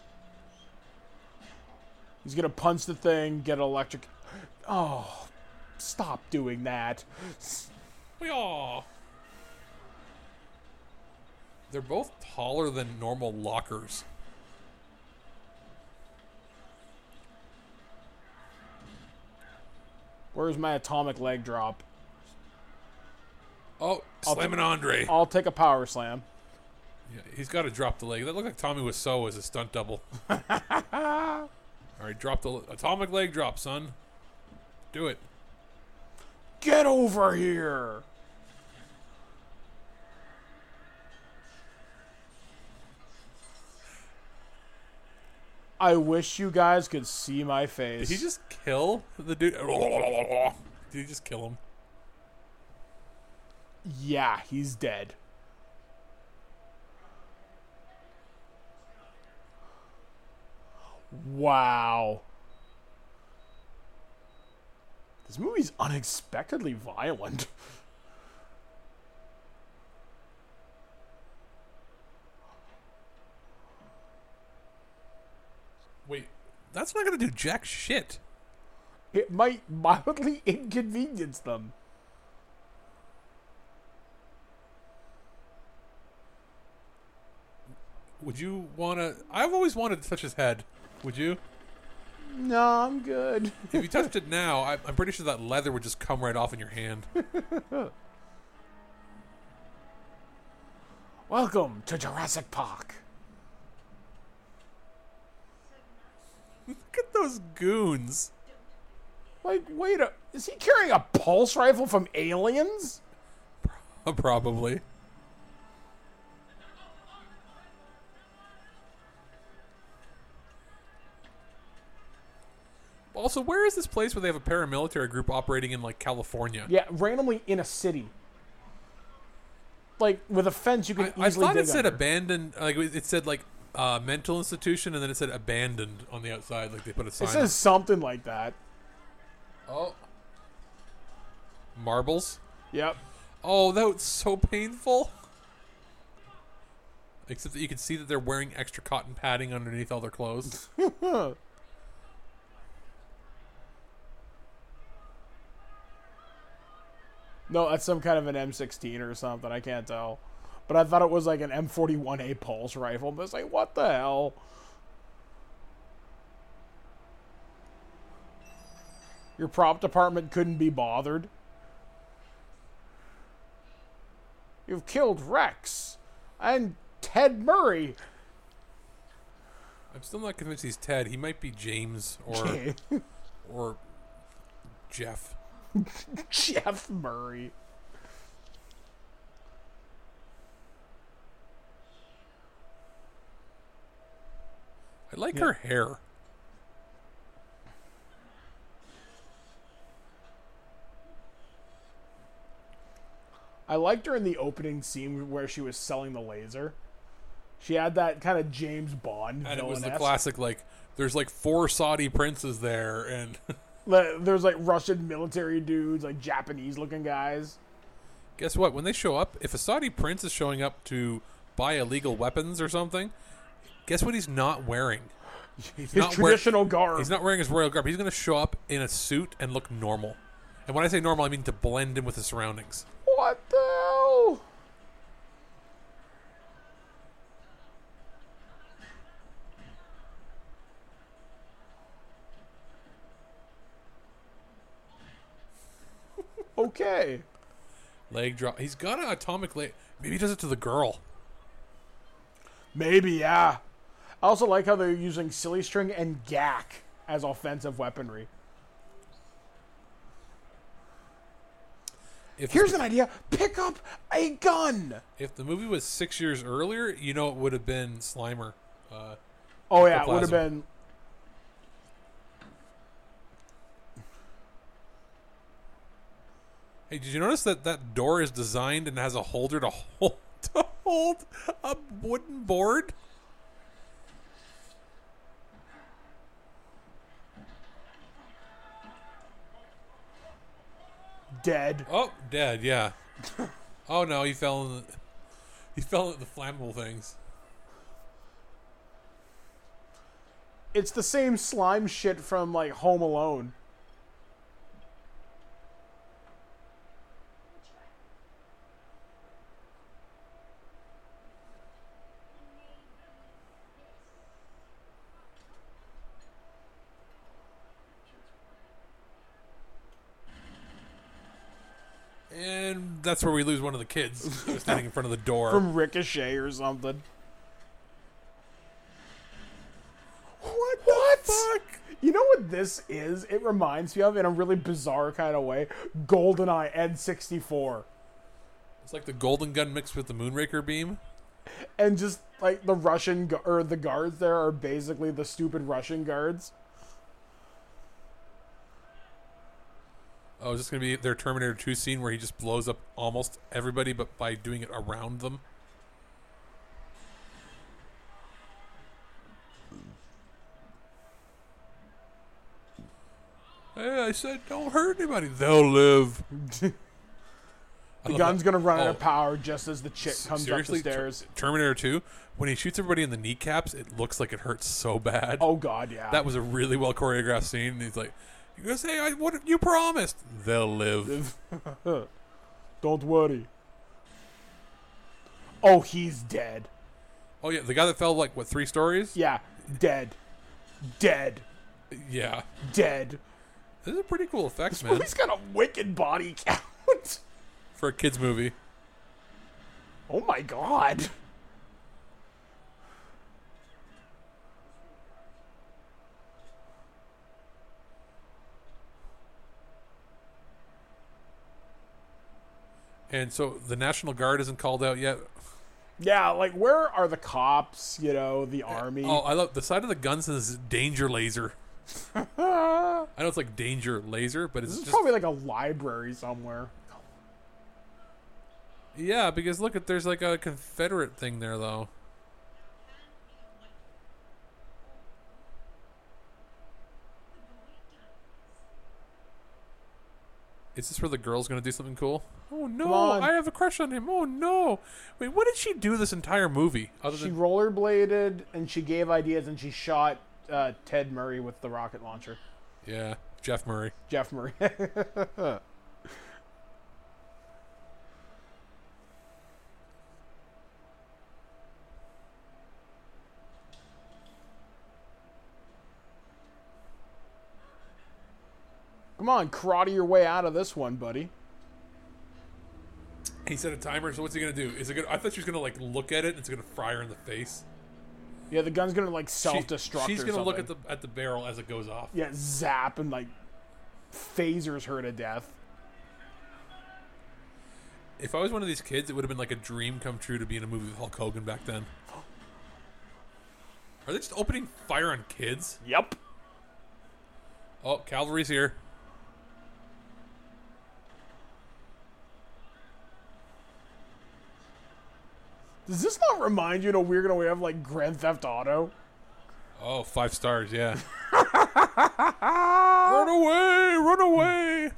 He's gonna punch the thing, get electric. Oh, stop doing that. Aw. They're both taller than normal lockers. Where's my atomic leg drop? Oh, I'll slamming t- Andre. I'll take a power slam. Yeah, he's got to drop the leg. That looked like Tommy Wiseau as a stunt double. All right, drop the atomic leg drop, son. Do it. Get over here! I wish you guys could see my face. Did he just kill the dude? Did he just kill him? Yeah, he's dead. Wow. This movie's unexpectedly violent. Wait, that's not going to do jack shit. It might mildly inconvenience them. Would you want to... I've always wanted to touch his head. Would you? No, I'm good. If you touched it now, I, I'm pretty sure that leather would just come right off in your hand. Welcome to Jurassic Park. Look at those goons. Like, wait a... Is he carrying a pulse rifle from Aliens? Probably. Also, where is this place where they have a paramilitary group operating in, like, California? Yeah, randomly in a city. Like, with a fence you can I, I easily thought dig it said under. abandoned, like, it said, like, uh, mental institution, and then it said abandoned on the outside, like they put a sign It says something like that. Oh. Marbles? Yep. Oh, that was so painful. Except that you can see that they're wearing extra cotton padding underneath all their clothes. No, that's some kind of an M sixteen or something. I can't tell. But I thought it was like an M forty-one A pulse rifle. But it's like, what the hell? Your prop department couldn't be bothered. You've killed Rex and Ted Murray. I'm still not convinced he's Ted. He might be James or or Jeff. Jeff Murray. I like Yeah. her hair. I liked her in the opening scene where she was selling the laser. She had that kind of James Bond And it was the villain-esque. classic, like, there's like four Saudi princes there, and Le- There's like Russian military dudes, like Japanese looking guys. guess what? When they show up, if a Saudi prince is showing up to buy illegal weapons or something, guess what he's not wearing? His not wear- traditional garb. He's not wearing his royal garb. He's going to show up in a suit and look normal. And when I say normal, I mean to blend in with the surroundings. What the hell? Okay. Leg drop. He's got an atomic leg. Maybe he does it to the girl. Maybe, yeah. I also like how they're using silly string and G A C as offensive weaponry. If Here's the, an idea. Pick up a gun. if the movie was six years earlier, you know it would have been Slimer. Uh, Oh, yeah, it would have Ectoplasm. been... hey, did you notice that that door is designed and has a holder to hold, to hold a wooden board? Dead. Oh, dead. Yeah. Oh no, he fell in the. He fell in the flammable things. It's the same slime shit from like Home Alone. And that's where we lose one of the kids that was standing in front of the door. From Ricochet or something. What the what? fuck? You know what this is? It reminds me of, in a really bizarre kind of way, GoldenEye N sixty-four. It's like the golden gun mixed with the Moonraker beam. And just, like, the Russian, gu- or the guards there are basically the stupid Russian guards. Oh, is this going to be their Terminator two scene where he just blows up almost everybody, but by doing it around them? Hey, I said don't hurt anybody. They'll live. The gun's that. gonna run out Oh. of power just as the chick comes Seriously? up the stairs. Ter- Terminator two, when he shoots everybody in the kneecaps, it looks like it hurts so bad. Oh god, yeah. That was a really well choreographed scene. And he's like, "You gonna say I, what you promised? They'll live." Don't worry. Oh, he's dead. Oh yeah, the guy that fell like what three stories? Yeah, dead. Dead. Yeah. Dead. This is a pretty cool effects, This man, movie's got a wicked body count. for a kids movie. Oh my god. And so the National Guard isn't called out yet. Yeah, like where are the cops, you know, the army? Oh, I love the side of the gun says danger laser. I know it's like danger laser, but it's This is just probably like a library somewhere. yeah, because look at there's like a Confederate thing there though. Is this where the girl's gonna do something cool? Oh Come no, on. I have a crush on him. Oh no. Wait, what did she do this entire movie? Other She than rollerbladed and she gave ideas and she shot uh, Ted Murray with the rocket launcher. yeah, Jeff Murray. Jeff Murray. Come on, karate your way out of this one, buddy. He set a timer, so what's he gonna do? Is it gonna I thought she was gonna like look at it and it's gonna fry her in the face. Yeah, the gun's gonna like She- self-destruct. she's or gonna look something. at the at the barrel as it goes off. Yeah, zap and like phasers her to death. If I was one of these kids, it would have been like a dream come true to be in a movie with Hulk Hogan back then. Are they just opening fire on kids? Yep. Oh, cavalry's here. Does this not remind you in a weird way of like Grand Theft Auto? Oh, five stars, yeah. Run away! Run away!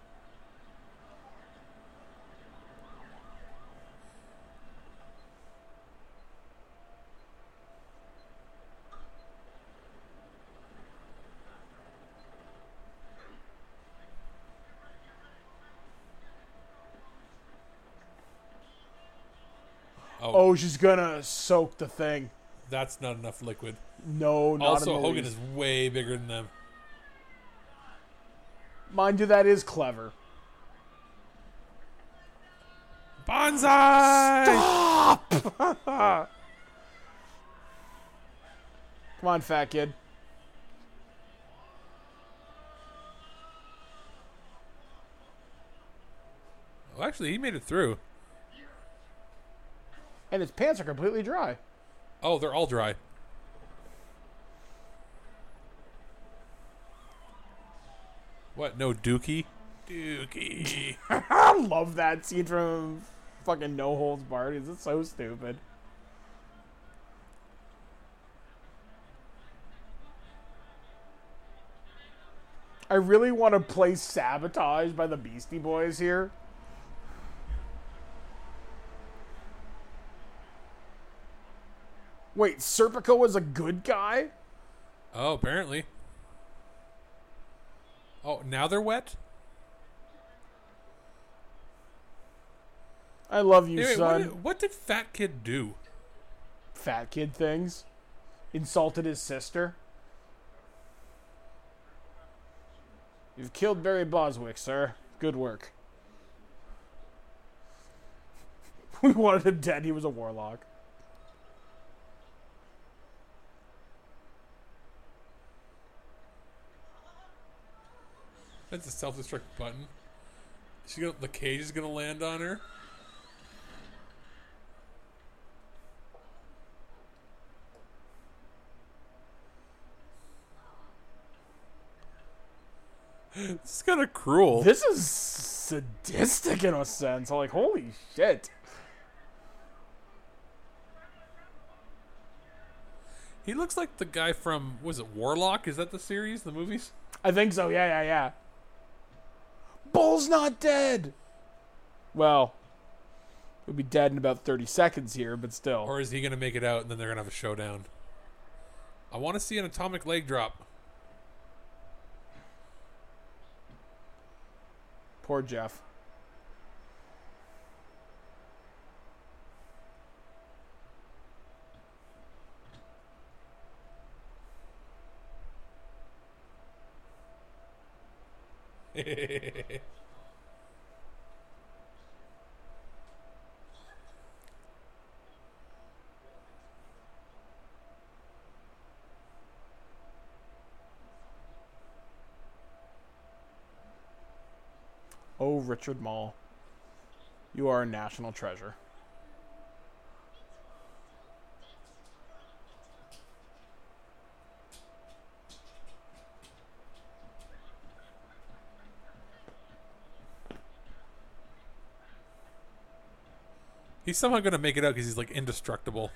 Oh, Oh, she's gonna soak the thing. that's not enough liquid. No, not Also, in the Hogan least. is way bigger than them. Mind you, that is clever. Bonsai! Stop! Come on, fat kid. Well, actually, he made it through. And his pants are completely dry. Oh, they're all dry. What? No Dookie? Dookie. I love that scene from fucking no holds barred. It's so stupid. I really want to play Sabotage by the Beastie Boys here. Wait, Serpico was a good guy? Oh, apparently. Oh, now they're wet? I love you, Hey, wait, son. what, did, what did Fat Kid do? Fat kid things. Insulted his sister. You've killed Barry Boswick, sir. Good work. We wanted him dead. He was a warlock. That's a self-destruct button. She gonna, the cage is gonna land on her. This is kind of cruel. This is sadistic in a sense. I'm like, holy shit. He looks like the guy from, was it Warlock? Is that the series, the movies? I think so. Yeah, yeah, yeah. Bull's not dead. Well, he'll be dead in about thirty seconds here, but still. Or is he going to make it out and then they're going to have a showdown? I want to see an atomic leg drop. Poor Jeff. Oh, Richard Mall. You are a national treasure. He's somehow going to make it out because he's like indestructible.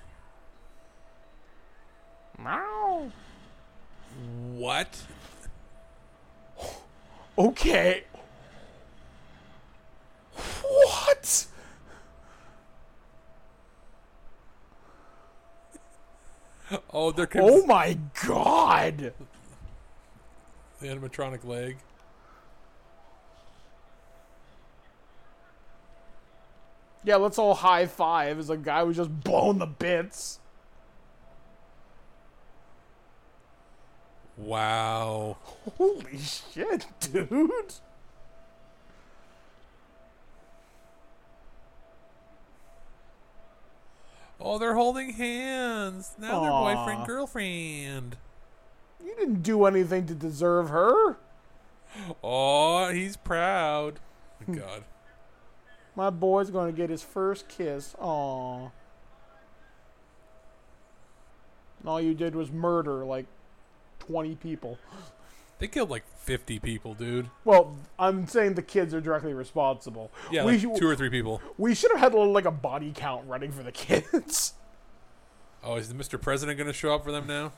Meow. What? Okay. What? Oh, there comes Oh my god. the animatronic leg. Yeah, let's all high five as a guy who's just blown the bits. Wow. Holy shit, dude. Oh, they're holding hands. Now they're Aw. boyfriend, girlfriend. You didn't do anything to deserve her. Oh, he's proud. God. My boy's going to get his first kiss. Aww. And all you did was murder like twenty people. They killed like fifty people, dude. Well, I'm saying the kids are directly responsible. Yeah, we, like two or three people. we should have had like a body count running for the kids. Oh, is the Mister President going to show up for them now?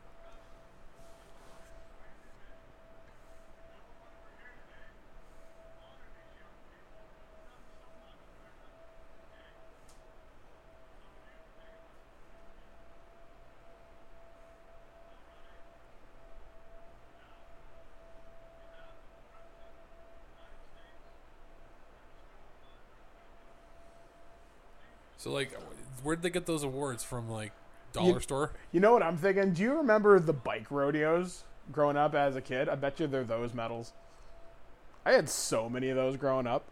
So, like, where'd they get those awards from? Like, dollar You- store? You know what I'm thinking? Do you remember the bike rodeos growing up as a kid? I bet you they're those medals. I had so many of those growing up.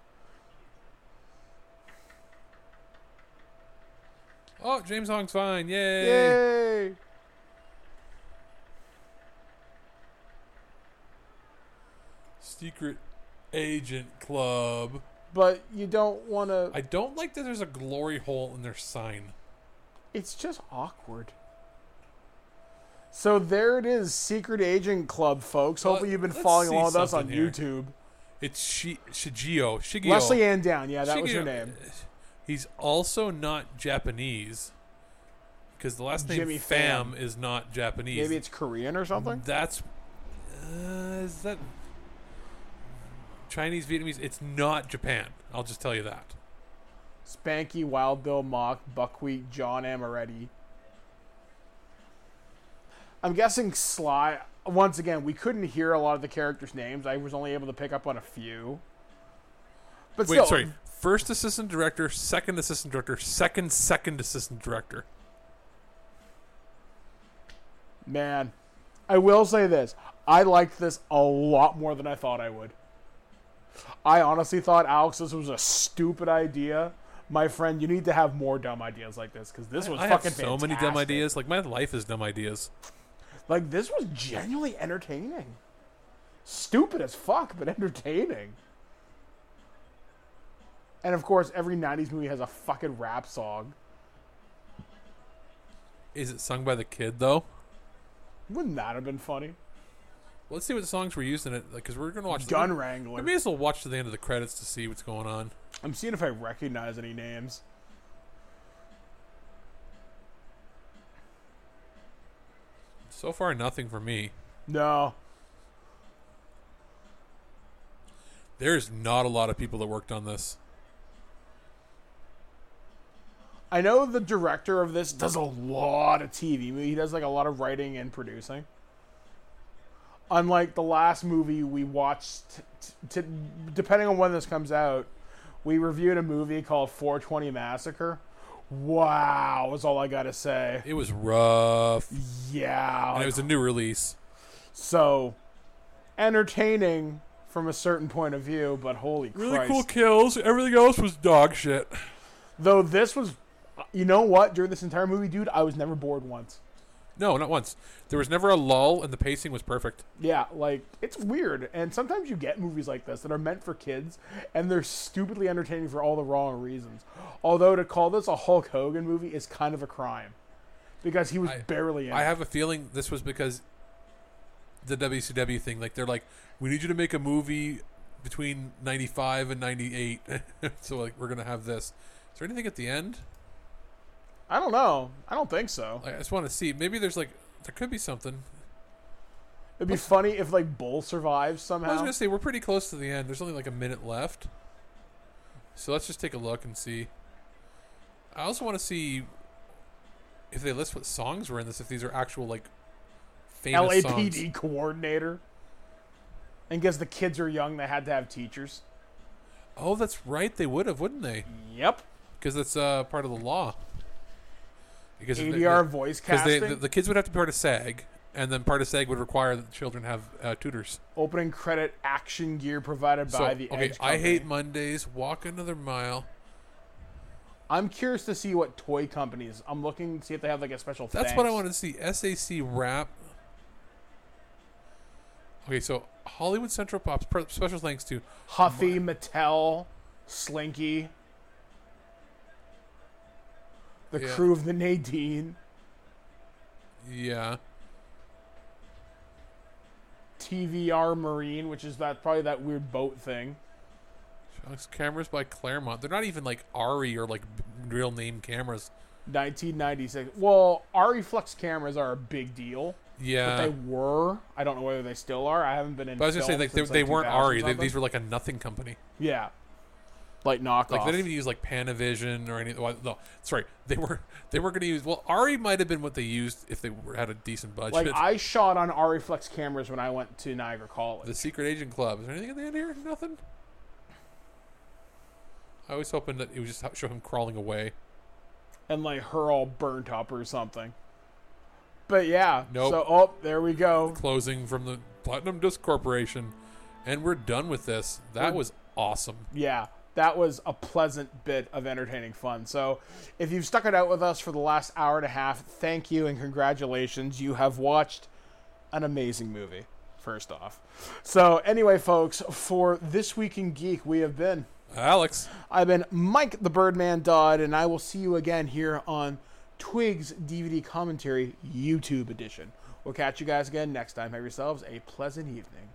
Oh, James Hong's fine. Yay. Yay! Secret Agent Club. But you don't want to... I don't like that there's a glory hole in their sign. It's just awkward. So there it is, Secret Agent Club, folks. Well, Hopefully you've been let's following see along with us on something here. YouTube. It's Shi- Shigio. Shigio. Leslie Ann Down, yeah, that was her Shigeo- name. He's also not Japanese because the last name Jimmy Pham Pham. is not Japanese. Maybe it's Korean or something? That's uh, is that Chinese, Vietnamese? It's not Japan. I'll just tell you that. Spanky, Wild Bill, Mock, Buckwheat, John Amaretti. I'm guessing Sly. Once again, we couldn't hear a lot of the characters' names. I was only able to pick up on a few. But Wait, still, sorry. First assistant director, second assistant director, second second assistant director. Man, I will say this. I liked this a lot more than I thought I would. I honestly thought, Alex, this was a stupid idea. My friend, you need to have more dumb ideas like this, because this was I fucking have so fantastic. many dumb ideas. Like, my life is dumb ideas. Like, this was genuinely entertaining. Stupid as fuck, but entertaining. And, of course, every nineties movie has a fucking rap song. Is it sung by the kid, though? Wouldn't that have been funny? Let's see what songs were used in it, because we're going to watch... Gun the, Wrangler. Maybe we'll watch to the end of the credits to see what's going on. I'm seeing if I recognize any names. So far, nothing for me. No. There's not a lot of people that worked on this. I know the director of this does a lot of T V. He does like a lot of writing and producing. Unlike the last movie we watched, t- t- depending on when this comes out, we reviewed a movie called four twenty Massacre. Wow, is all I gotta say. It was rough. Yeah. And it was a new release. So, entertaining from a certain point of view, but holy Really Christ. cool kills. Everything else was dog shit. Though this was, you know what? During this entire movie, dude, I was never bored once. No, not once. There was never a lull, and the pacing was perfect. Yeah, like, it's weird. And sometimes you get movies like this that are meant for kids, and they're stupidly entertaining for all the wrong reasons. Although to call this a Hulk Hogan movie is kind of a crime. Because he was I, barely in I it. have a feeling this was because the W C W thing. Like, they're like, we need you to make a movie between ninety-five and ninety-eight. So, like, we're going to have this. Is there anything at the end? I don't know. I don't think so. Like, I just want to see. Maybe there's, like, there could be something. It'd be funny if, like, Bull survives somehow. I was going to say, we're pretty close to the end. There's only, like, a minute left. So let's just take a look and see. I also want to see if they list what songs were in this, if these are actual, like, famous L A P songs. D coordinator. And because the kids are young, they had to have teachers. Oh, that's right. They would have, wouldn't they? Yep. Because that's uh, part of the law. Because A D R voice casting. Because the, the kids would have to be part of SAG, and then part of SAG would require that the children have uh, tutors. Opening credit action gear provided So, by the okay, Edge I Company. hate Mondays. Walk another mile. I'm curious to see what toy companies. I'm looking to see if they have like a special. That's thanks. what I wanted to see. S A C Rap. Okay, so Hollywood Central Pops. Special thanks to Huffy, Mattel, Slinky, the Yeah. crew of the Nadine, Yeah. T V R Marine, which is that probably that weird boat thing. Shocks cameras by Claremont. They're not even like Ari or like b- real name cameras. nineteen ninety-six. Well, Ariflex cameras are a big deal. Yeah. But they were. I don't know whether they still are. I haven't been in. But I was gonna say film like they, since, they like, weren't two thousand Ari. They, something. these were like a nothing company. Yeah. Like knockoff. Like they didn't even use like Panavision or anything. Well, no, sorry, they were they were going to use. Well, Ari might have been what they used if they were, had a decent budget. Like I shot on Ariflex cameras when I went to Niagara College. The Secret Agent Club. Is there anything at the end here? Nothing. I was hoping that it would just show him crawling away. And like her all burnt up or something. But yeah. Nope. So oh, there we go. Closing from the Platinum Disc Corporation, and we're done with this. That We're- was awesome. Yeah. That was a pleasant bit of entertaining fun. So if you've stuck it out with us for the last hour and a half, thank you and congratulations. You have watched an amazing movie, first off. So anyway, folks, for This Week in Geek, we have been Alex. I've been Mike the Birdman Dodd, and I will see you again here on Twigs D V D Commentary YouTube Edition. We'll catch you guys again next time. Have yourselves a pleasant evening.